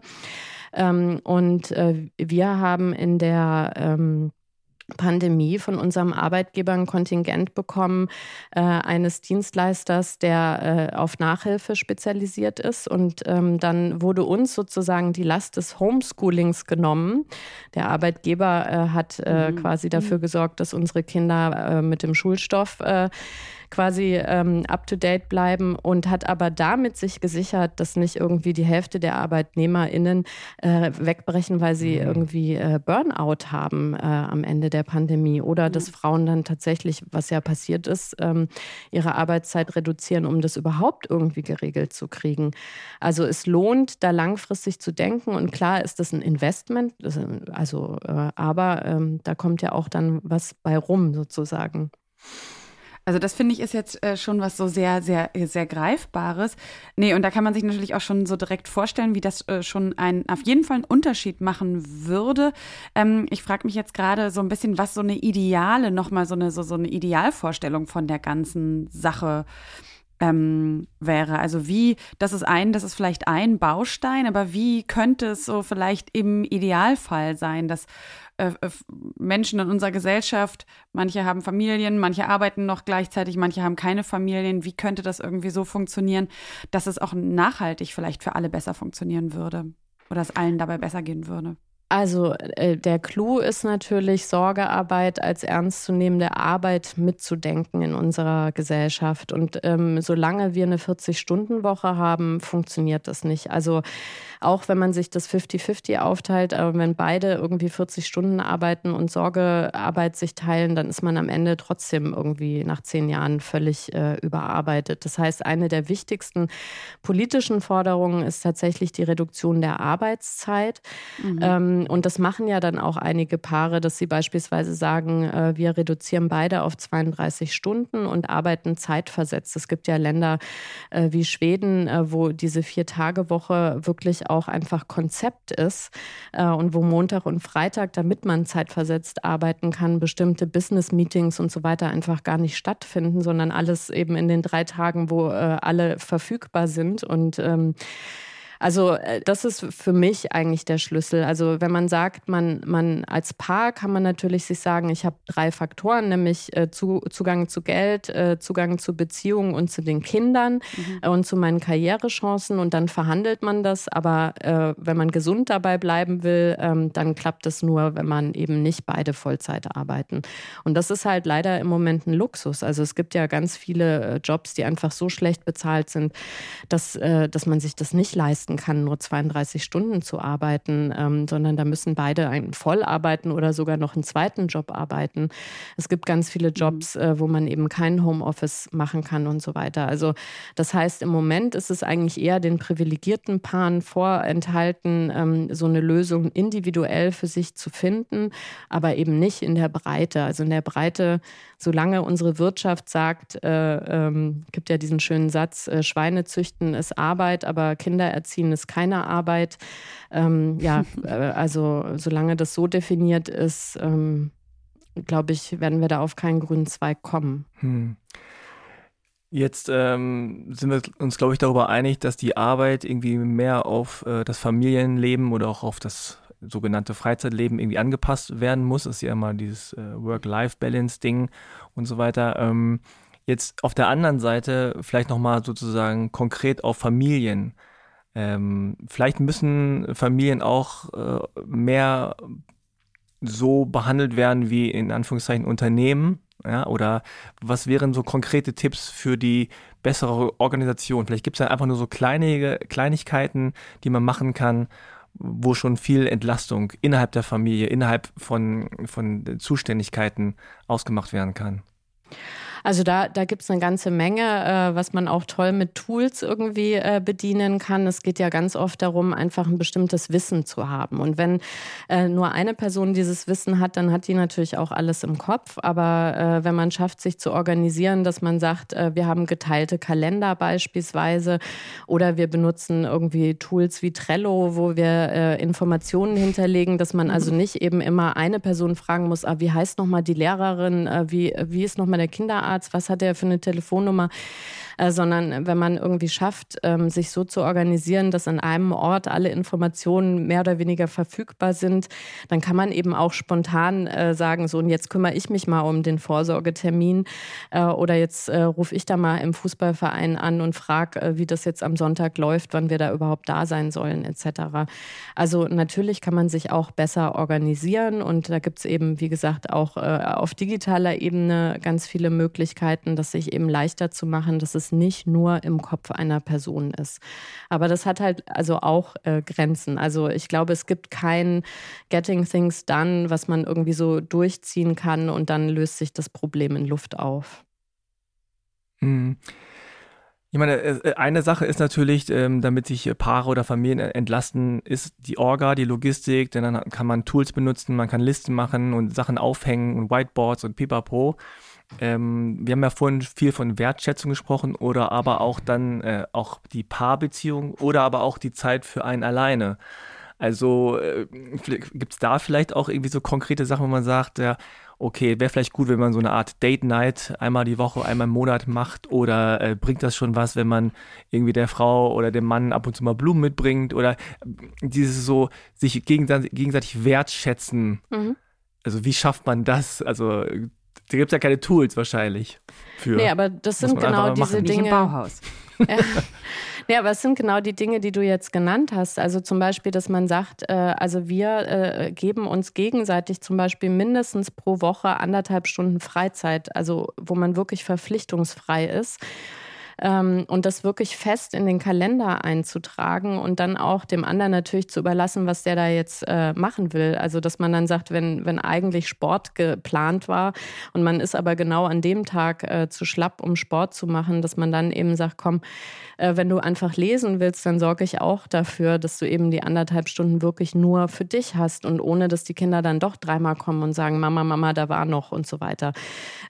[SPEAKER 4] Ähm, und äh, wir haben in der ähm, Pandemie von unserem Arbeitgeber ein Kontingent bekommen äh, eines Dienstleisters, der äh, auf Nachhilfe spezialisiert ist. Und ähm, dann wurde uns sozusagen die Last des Homeschoolings genommen. Der Arbeitgeber äh, hat äh, mhm. quasi dafür gesorgt, dass unsere Kinder äh, mit dem Schulstoff äh, quasi ähm, up-to-date bleiben und hat aber damit sich gesichert, dass nicht irgendwie die Hälfte der ArbeitnehmerInnen äh, wegbrechen, weil sie mhm. irgendwie äh, Burnout haben äh, am Ende der Pandemie oder mhm. dass Frauen dann tatsächlich, was ja passiert ist, ähm, ihre Arbeitszeit reduzieren, um das überhaupt irgendwie geregelt zu kriegen. Also es lohnt, da langfristig zu denken und klar ist das ein Investment, also äh, aber ähm, da kommt ja auch dann was bei rum sozusagen.
[SPEAKER 2] Also das finde ich ist jetzt äh, schon was so sehr, sehr, sehr Greifbares. Nee, und da kann man sich natürlich auch schon so direkt vorstellen, wie das äh, schon ein, auf jeden Fall einen Unterschied machen würde. Ähm, ich frage mich jetzt gerade so ein bisschen, was so eine ideale, nochmal so eine, so, so eine Idealvorstellung von der ganzen Sache ähm, wäre. Also wie, das ist ein, das ist vielleicht ein Baustein, aber wie könnte es so vielleicht im Idealfall sein, dass Menschen in unserer Gesellschaft, manche haben Familien, manche arbeiten noch gleichzeitig, manche haben keine Familien. Wie könnte das irgendwie so funktionieren, dass es auch nachhaltig vielleicht für alle besser funktionieren würde oder es allen dabei besser gehen würde?
[SPEAKER 4] Also äh, der Clou ist natürlich, Sorgearbeit als ernstzunehmende Arbeit mitzudenken in unserer Gesellschaft. Und ähm, solange wir eine vierzig-Stunden-Woche haben, funktioniert das nicht. Also auch wenn man sich das fünfzig fünfzig aufteilt, aber wenn beide irgendwie vierzig Stunden arbeiten und Sorgearbeit sich teilen, dann ist man am Ende trotzdem irgendwie nach zehn Jahren völlig äh, überarbeitet. Das heißt, eine der wichtigsten politischen Forderungen ist tatsächlich die Reduktion der Arbeitszeit. Mhm. Ähm, und das machen ja dann auch einige Paare, dass sie beispielsweise sagen, äh, wir reduzieren beide auf zweiunddreißig Stunden und arbeiten zeitversetzt. Es gibt ja Länder äh, wie Schweden, äh, wo diese Vier-Tage-Woche wirklich auch einfach Konzept ist äh, und wo Montag und Freitag, damit man zeitversetzt arbeiten kann, bestimmte Business-Meetings und so weiter einfach gar nicht stattfinden, sondern alles eben in den drei Tagen, wo äh, alle verfügbar sind und ähm, Also das ist für mich eigentlich der Schlüssel. Also wenn man sagt, man, man als Paar kann man natürlich sich sagen, ich habe drei Faktoren, nämlich äh, zu, Zugang zu Geld, äh, Zugang zu Beziehungen und zu den Kindern mhm. äh, und zu meinen Karrierechancen und dann verhandelt man das. Aber äh, wenn man gesund dabei bleiben will, ähm, dann klappt es nur, wenn man eben nicht beide Vollzeit arbeiten. Und das ist halt leider im Moment ein Luxus. Also es gibt ja ganz viele Jobs, die einfach so schlecht bezahlt sind, dass, äh, dass man sich das nicht leisten kann, nur zweiunddreißig Stunden zu arbeiten, ähm, sondern da müssen beide einen voll arbeiten oder sogar noch einen zweiten Job arbeiten. Es gibt ganz viele Jobs, äh, wo man eben kein Homeoffice machen kann und so weiter. Also das heißt, im Moment ist es eigentlich eher den privilegierten Paaren vorenthalten, ähm, so eine Lösung individuell für sich zu finden, aber eben nicht in der Breite. Also in der Breite, solange unsere Wirtschaft sagt, äh, ähm, gibt ja diesen schönen Satz, äh, Schweine züchten ist Arbeit, aber Kinder erziehen ist keine Arbeit. Ähm, ja, äh, also solange das so definiert ist, ähm, glaube ich, werden wir da auf keinen grünen Zweig kommen.
[SPEAKER 3] Hm. Jetzt ähm, sind wir uns, glaube ich, darüber einig, dass die Arbeit irgendwie mehr auf äh, das Familienleben oder auch auf das sogenannte Freizeitleben irgendwie angepasst werden muss. Das ist ja immer dieses äh, Work-Life-Balance-Ding und so weiter. Ähm, jetzt auf der anderen Seite vielleicht nochmal sozusagen konkret auf Familien. Ähm, vielleicht müssen Familien auch äh, mehr so behandelt werden wie in Anführungszeichen Unternehmen, ja, oder was wären so konkrete Tipps für die bessere Organisation? Vielleicht gibt es ja einfach nur so kleine Kleinigkeiten, die man machen kann, wo schon viel Entlastung innerhalb der Familie, innerhalb von, von Zuständigkeiten ausgemacht werden kann.
[SPEAKER 4] Also da, da gibt es eine ganze Menge, äh, was man auch toll mit Tools irgendwie äh, bedienen kann. Es geht ja ganz oft darum, einfach ein bestimmtes Wissen zu haben. Und wenn äh, nur eine Person dieses Wissen hat, dann hat die natürlich auch alles im Kopf. Aber äh, wenn man schafft, sich zu organisieren, dass man sagt, äh, wir haben geteilte Kalender beispielsweise oder wir benutzen irgendwie Tools wie Trello, wo wir äh, Informationen hinterlegen, dass man also nicht eben immer eine Person fragen muss, ah, wie heißt nochmal die Lehrerin, äh, wie, wie ist nochmal der Kinderarzt, was hat er für eine Telefonnummer, äh, sondern wenn man irgendwie schafft, ähm, sich so zu organisieren, dass an einem Ort alle Informationen mehr oder weniger verfügbar sind, dann kann man eben auch spontan äh, sagen, so und jetzt kümmere ich mich mal um den Vorsorgetermin äh, oder jetzt äh, rufe ich da mal im Fußballverein an und frage, äh, wie das jetzt am Sonntag läuft, wann wir da überhaupt da sein sollen et cetera. Also natürlich kann man sich auch besser organisieren und da gibt es eben, wie gesagt, auch äh, auf digitaler Ebene ganz viele Möglichkeiten, das sich eben leichter zu machen, dass es nicht nur im Kopf einer Person ist. Aber das hat halt also auch äh, Grenzen. Also ich glaube, es gibt kein Getting Things Done, was man irgendwie so durchziehen kann und dann löst sich das Problem in Luft auf.
[SPEAKER 3] Hm. Ich meine, eine Sache ist natürlich, damit sich Paare oder Familien entlasten, ist die Orga, die Logistik, denn dann kann man Tools benutzen, man kann Listen machen und Sachen aufhängen und Whiteboards und pipapo. Ähm, wir haben ja vorhin viel von Wertschätzung gesprochen oder aber auch dann äh, auch die Paarbeziehung oder aber auch die Zeit für einen alleine. Also äh, gibt es da vielleicht auch irgendwie so konkrete Sachen, wo man sagt, ja, okay, wäre vielleicht gut, wenn man so eine Art Date-Night einmal die Woche, einmal im Monat macht oder äh, bringt das schon was, wenn man irgendwie der Frau oder dem Mann ab und zu mal Blumen mitbringt oder dieses so sich gegenseitig, gegenseitig wertschätzen. Mhm. Also wie schafft man das? Also da gibt es ja keine Tools wahrscheinlich für.
[SPEAKER 4] Nee, aber das sind genau diese
[SPEAKER 2] machen.
[SPEAKER 4] Dinge.
[SPEAKER 2] Nicht im Bauhaus.
[SPEAKER 4] Ja. Ja, aber es sind genau die Dinge, die du jetzt genannt hast. Also zum Beispiel, dass man sagt, äh, also wir äh, geben uns gegenseitig zum Beispiel mindestens pro Woche anderthalb Stunden Freizeit, also wo man wirklich verpflichtungsfrei ist. Ähm, und das wirklich fest in den Kalender einzutragen und dann auch dem anderen natürlich zu überlassen, was der da jetzt äh, machen will. Also dass man dann sagt, wenn, wenn eigentlich Sport geplant war und man ist aber genau an dem Tag äh, zu schlapp, um Sport zu machen, dass man dann eben sagt, komm, äh, wenn du einfach lesen willst, dann sorge ich auch dafür, dass du eben die anderthalb Stunden wirklich nur für dich hast und ohne, dass die Kinder dann doch dreimal kommen und sagen, Mama, Mama, da war noch und so weiter.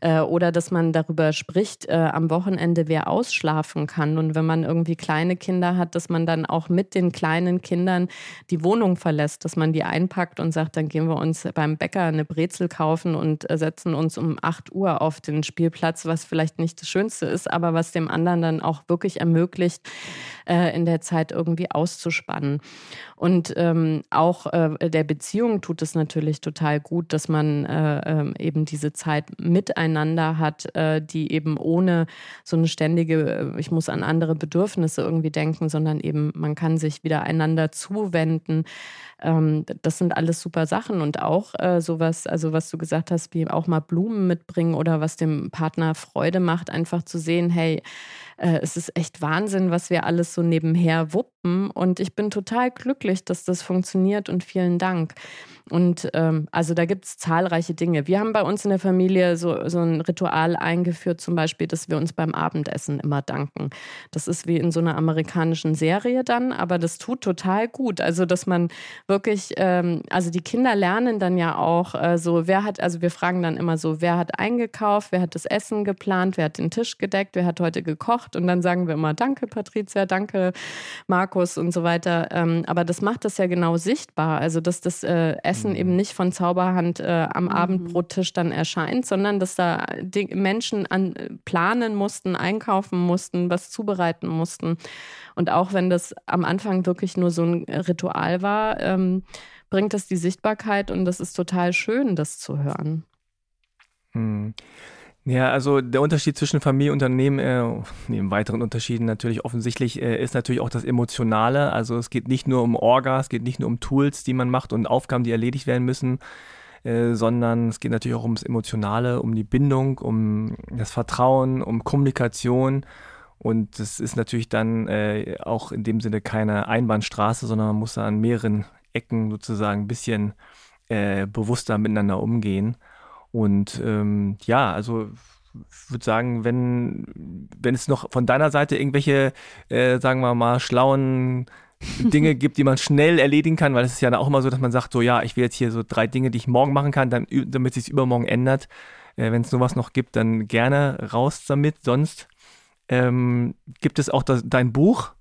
[SPEAKER 4] Äh, oder dass man darüber spricht, äh, am Wochenende wer ausschlafen kann. Und wenn man irgendwie kleine Kinder hat, dass man dann auch mit den kleinen Kindern die Wohnung verlässt, dass man die einpackt und sagt, dann gehen wir uns beim Bäcker eine Brezel kaufen und äh, setzen uns um acht Uhr auf den Spielplatz, was vielleicht nicht das Schönste ist, aber was dem anderen dann auch wirklich ermöglicht, äh, in der Zeit irgendwie auszuspannen. Und ähm, auch äh, der Beziehung tut es natürlich total gut, dass man äh, äh, eben diese Zeit miteinander hat, äh, die eben ohne so eine ständige, ich muss an andere Bedürfnisse irgendwie denken, sondern eben man kann sich wieder einander zuwenden. Ähm, das sind alles super Sachen und auch äh, sowas, also was du gesagt hast, wie auch mal Blumen mitbringen oder was dem Partner Freude macht, einfach zu sehen, hey, äh, es ist echt Wahnsinn, was wir alles so nebenher wuppen und ich bin total glücklich, dass das funktioniert und vielen Dank. Und ähm, also da gibt es zahlreiche Dinge. Wir haben bei uns in der Familie so, so ein Ritual eingeführt, zum Beispiel, dass wir uns beim Abendessen immer danken. Das ist wie in so einer amerikanischen Serie dann, aber das tut total gut. Also dass man wirklich, ähm, also die Kinder lernen dann ja auch äh, so, wer hat, also wir fragen dann immer so, wer hat eingekauft, wer hat das Essen geplant, wer hat den Tisch gedeckt, wer hat heute gekocht und dann sagen wir immer, danke Patricia, danke Markus und so weiter. Ähm, aber das macht das ja genau sichtbar, also dass das äh, Essen eben nicht von Zauberhand äh, am mhm. Abendbrottisch dann erscheint, sondern dass da die Menschen an, planen mussten, einkaufen mussten, was zubereiten mussten. Und auch wenn das am Anfang wirklich nur so ein Ritual war, ähm, bringt das die Sichtbarkeit und das ist total schön, das zu hören.
[SPEAKER 3] Hm. Ja, also der Unterschied zwischen Familie und Unternehmen, äh, neben weiteren Unterschieden natürlich offensichtlich, äh, ist natürlich auch das Emotionale. Also es geht nicht nur um Orga, es geht nicht nur um Tools, die man macht und Aufgaben, die erledigt werden müssen, äh, sondern es geht natürlich auch ums Emotionale, um die Bindung, um das Vertrauen, um Kommunikation. Und das ist natürlich dann äh, auch in dem Sinne keine Einbahnstraße, sondern man muss da an mehreren Ecken sozusagen ein bisschen äh, bewusster miteinander umgehen. Und ähm, ja, also ich würde sagen, wenn, wenn es noch von deiner Seite irgendwelche, äh, sagen wir mal, schlauen Dinge gibt, die man schnell erledigen kann, weil es ist ja auch immer so, dass man sagt, so ja, ich will jetzt hier so drei Dinge, die ich morgen machen kann, dann, damit es sich übermorgen ändert. Äh, wenn es sowas noch gibt, dann gerne raus damit. Sonst ähm, gibt es auch das, dein Buch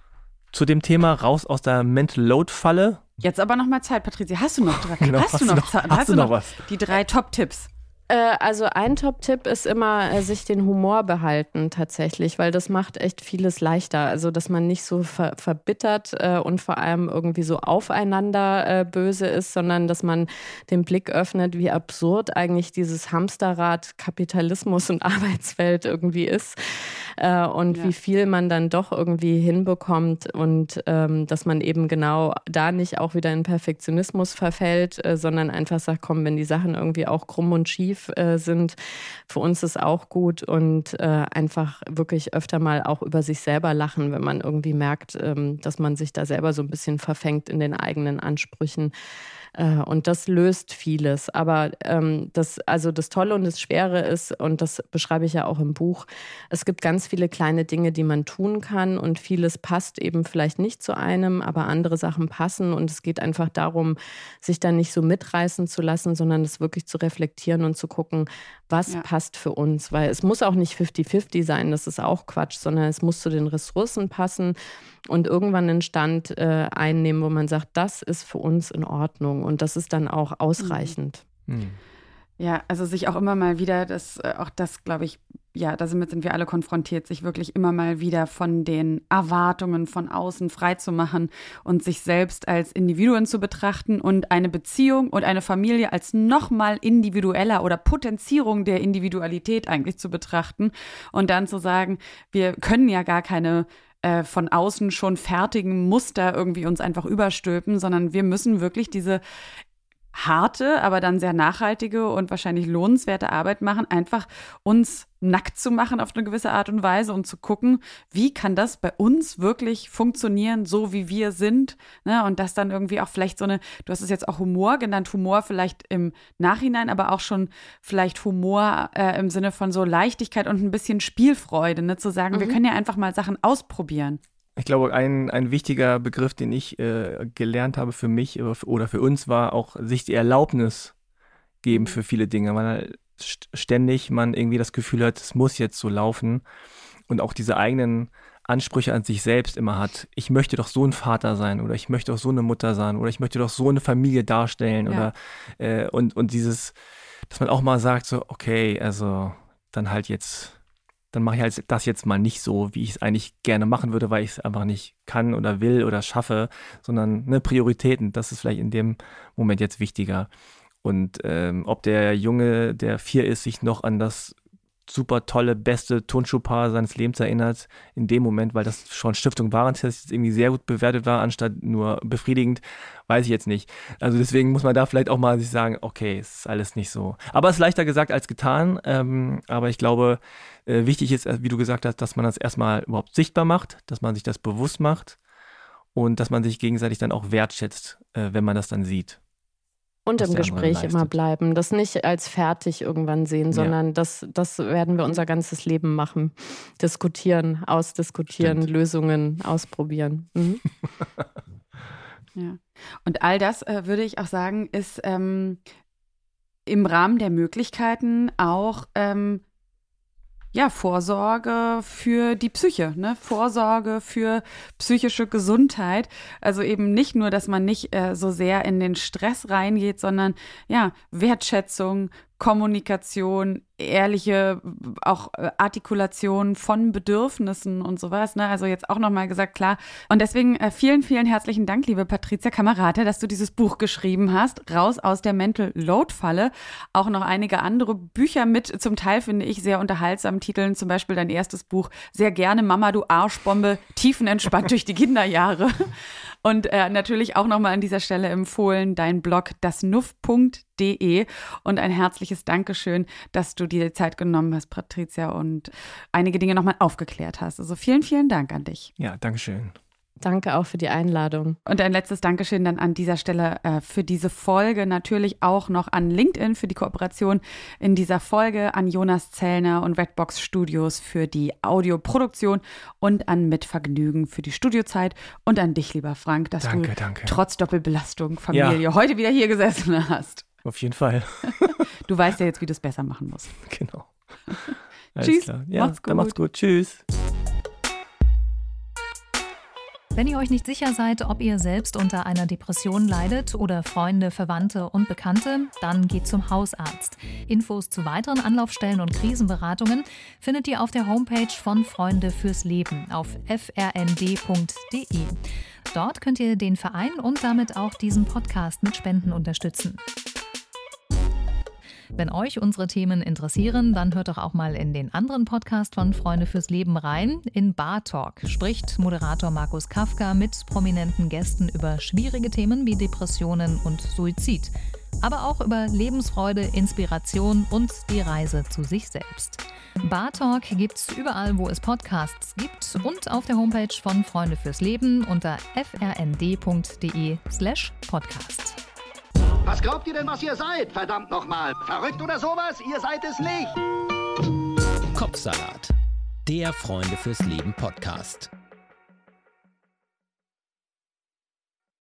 [SPEAKER 3] zu dem Thema, raus aus der Mental Load Falle.
[SPEAKER 2] Jetzt aber noch mal Zeit, Patricia. Hast du noch drei?
[SPEAKER 3] Genau,
[SPEAKER 2] hast, hast du noch, noch,
[SPEAKER 3] hast
[SPEAKER 2] hast
[SPEAKER 3] du
[SPEAKER 2] du
[SPEAKER 3] noch
[SPEAKER 2] noch
[SPEAKER 3] was?
[SPEAKER 2] Die drei Top-Tipps?
[SPEAKER 4] Äh, also ein Top-Tipp ist immer, äh, sich den Humor behalten tatsächlich, weil das macht echt vieles leichter. Also, dass man nicht so ver- verbittert äh, und vor allem irgendwie so aufeinander äh, böse ist, sondern dass man den Blick öffnet, wie absurd eigentlich dieses Hamsterrad Kapitalismus und Arbeitswelt irgendwie ist. Äh, und ja. wie viel man dann doch irgendwie hinbekommt und ähm, dass man eben genau da nicht auch wieder in Perfektionismus verfällt, äh, sondern einfach sagt, komm, wenn die Sachen irgendwie auch krumm und schief äh, sind, für uns ist auch gut und äh, einfach wirklich öfter mal auch über sich selber lachen, wenn man irgendwie merkt, ähm, dass man sich da selber so ein bisschen verfängt in den eigenen Ansprüchen. Und das löst vieles. Aber ähm, das, also das Tolle und das Schwere ist, und das beschreibe ich ja auch im Buch, es gibt ganz viele kleine Dinge, die man tun kann und vieles passt eben vielleicht nicht zu einem, aber andere Sachen passen und es geht einfach darum, sich dann nicht so mitreißen zu lassen, sondern es wirklich zu reflektieren und zu gucken, was ja. passt für uns. Weil es muss auch nicht fifty fifty sein, das ist auch Quatsch, sondern es muss zu den Ressourcen passen und irgendwann einen Stand äh, einnehmen, wo man sagt, das ist für uns in Ordnung und das ist dann auch ausreichend.
[SPEAKER 3] Mhm.
[SPEAKER 2] Ja, also sich auch immer mal wieder, das, auch das glaube ich, ja, damit sind wir alle konfrontiert, sich wirklich immer mal wieder von den Erwartungen von außen freizumachen und sich selbst als Individuen zu betrachten und eine Beziehung und eine Familie als nochmal individueller oder Potenzierung der Individualität eigentlich zu betrachten und dann zu sagen, wir können ja gar keine äh, von außen schon fertigen Muster irgendwie uns einfach überstülpen, sondern wir müssen wirklich diese harte, aber dann sehr nachhaltige und wahrscheinlich lohnenswerte Arbeit machen, einfach uns nackt zu machen auf eine gewisse Art und Weise und zu gucken, wie kann das bei uns wirklich funktionieren, so wie wir sind, ne? Und das dann irgendwie auch vielleicht so eine, du hast es jetzt auch Humor genannt, Humor vielleicht im Nachhinein, aber auch schon vielleicht Humor äh, im Sinne von so Leichtigkeit und ein bisschen Spielfreude, ne? Zu sagen, mhm. wir können ja einfach mal Sachen ausprobieren.
[SPEAKER 3] Ich glaube, ein, ein wichtiger Begriff, den ich äh, gelernt habe für mich oder für uns, war auch sich die Erlaubnis geben für viele Dinge. Weil ständig man irgendwie das Gefühl hat, es muss jetzt so laufen und auch diese eigenen Ansprüche an sich selbst immer hat. Ich möchte doch so ein Vater sein oder ich möchte doch so eine Mutter sein oder ich möchte doch so eine Familie darstellen. Ja. Oder äh, und, und dieses, dass man auch mal sagt, so, okay, also dann halt jetzt, dann mache ich halt das jetzt mal nicht so, wie ich es eigentlich gerne machen würde, weil ich es einfach nicht kann oder will oder schaffe, sondern ne, Prioritäten, das ist vielleicht in dem Moment jetzt wichtiger. Und ähm, ob der Junge, der vier ist, sich noch an das super tolle, beste Turnschuhpaar seines Lebens erinnert, in dem Moment, weil das schon Stiftung Warentest irgendwie sehr gut bewertet war, anstatt nur befriedigend, weiß ich jetzt nicht. Also deswegen muss man da vielleicht auch mal sich sagen, okay, es ist alles nicht so. Aber es ist leichter gesagt als getan, ähm, aber ich glaube, äh, wichtig ist, wie du gesagt hast, dass man das erstmal überhaupt sichtbar macht, dass man sich das bewusst macht und dass man sich gegenseitig dann auch wertschätzt, äh, wenn man das dann sieht.
[SPEAKER 4] Und im Gespräch immer bleiben, das nicht als fertig irgendwann sehen, sondern ja. das, das werden wir unser ganzes Leben machen. Diskutieren, ausdiskutieren, Stimmt. Lösungen ausprobieren. Mhm.
[SPEAKER 2] Ja. Und all das, äh, würde ich auch sagen, ist ähm, im Rahmen der Möglichkeiten auch ähm, ja, Vorsorge für die Psyche, ne? Vorsorge für psychische Gesundheit. Also eben nicht nur, dass man nicht äh, so sehr in den Stress reingeht, sondern ja, Wertschätzung, Kommunikation, ehrliche auch Artikulation von Bedürfnissen und sowas. Ne? Also jetzt auch nochmal gesagt, klar. Und deswegen äh, vielen, vielen herzlichen Dank, liebe Patricia Camerata, dass du dieses Buch geschrieben hast, Raus aus der Mental Load-Falle. Auch noch einige andere Bücher mit, zum Teil finde ich sehr unterhaltsamen Titeln, zum Beispiel dein erstes Buch, Sehr gerne Mama, du Arschbombe, tiefenentspannt durch die Kinderjahre. Und äh, natürlich auch nochmal an dieser Stelle empfohlen, dein Blog dasnuff punkt de und ein herzliches Dankeschön, dass du dir die Zeit genommen hast, Patricia, und einige Dinge nochmal aufgeklärt hast. Also vielen, vielen Dank an dich.
[SPEAKER 3] Ja, Dankeschön.
[SPEAKER 4] Danke auch für die Einladung.
[SPEAKER 2] Und ein letztes Dankeschön dann an dieser Stelle äh, für diese Folge. Natürlich auch noch an LinkedIn für die Kooperation in dieser Folge, an Jonas Zellner und Redbox Studios für die Audioproduktion und an Mitvergnügen für die Studiozeit und an dich, lieber Frank, dass
[SPEAKER 3] danke,
[SPEAKER 2] du
[SPEAKER 3] danke.
[SPEAKER 2] trotz Doppelbelastung, Familie,
[SPEAKER 3] ja.
[SPEAKER 2] heute wieder hier gesessen hast.
[SPEAKER 3] Auf jeden Fall.
[SPEAKER 2] Du weißt ja jetzt, wie du es besser machen musst.
[SPEAKER 3] Genau.
[SPEAKER 2] Tschüss,
[SPEAKER 3] klar. Ja,
[SPEAKER 2] macht's gut.
[SPEAKER 3] Dann macht's gut. Tschüss.
[SPEAKER 5] Wenn ihr euch nicht sicher seid, ob ihr selbst unter einer Depression leidet oder Freunde, Verwandte und Bekannte, dann geht zum Hausarzt. Infos zu weiteren Anlaufstellen und Krisenberatungen findet ihr auf der Homepage von Freunde fürs Leben auf f r n d punkt d e. Dort könnt ihr den Verein und damit auch diesen Podcast mit Spenden unterstützen. Wenn euch unsere Themen interessieren, dann hört doch auch mal in den anderen Podcast von Freunde fürs Leben rein. In Bar Talk spricht Moderator Markus Kafka mit prominenten Gästen über schwierige Themen wie Depressionen und Suizid. Aber auch über Lebensfreude, Inspiration und die Reise zu sich selbst. Bar Talk gibt's überall, wo es Podcasts gibt und auf der Homepage von Freunde fürs Leben unter f r n d punkt d e slash podcast.
[SPEAKER 6] Was glaubt ihr denn, was ihr seid? Verdammt nochmal. Verrückt oder sowas? Ihr seid es nicht.
[SPEAKER 1] Kopfsalat. Der Freunde fürs Leben Podcast.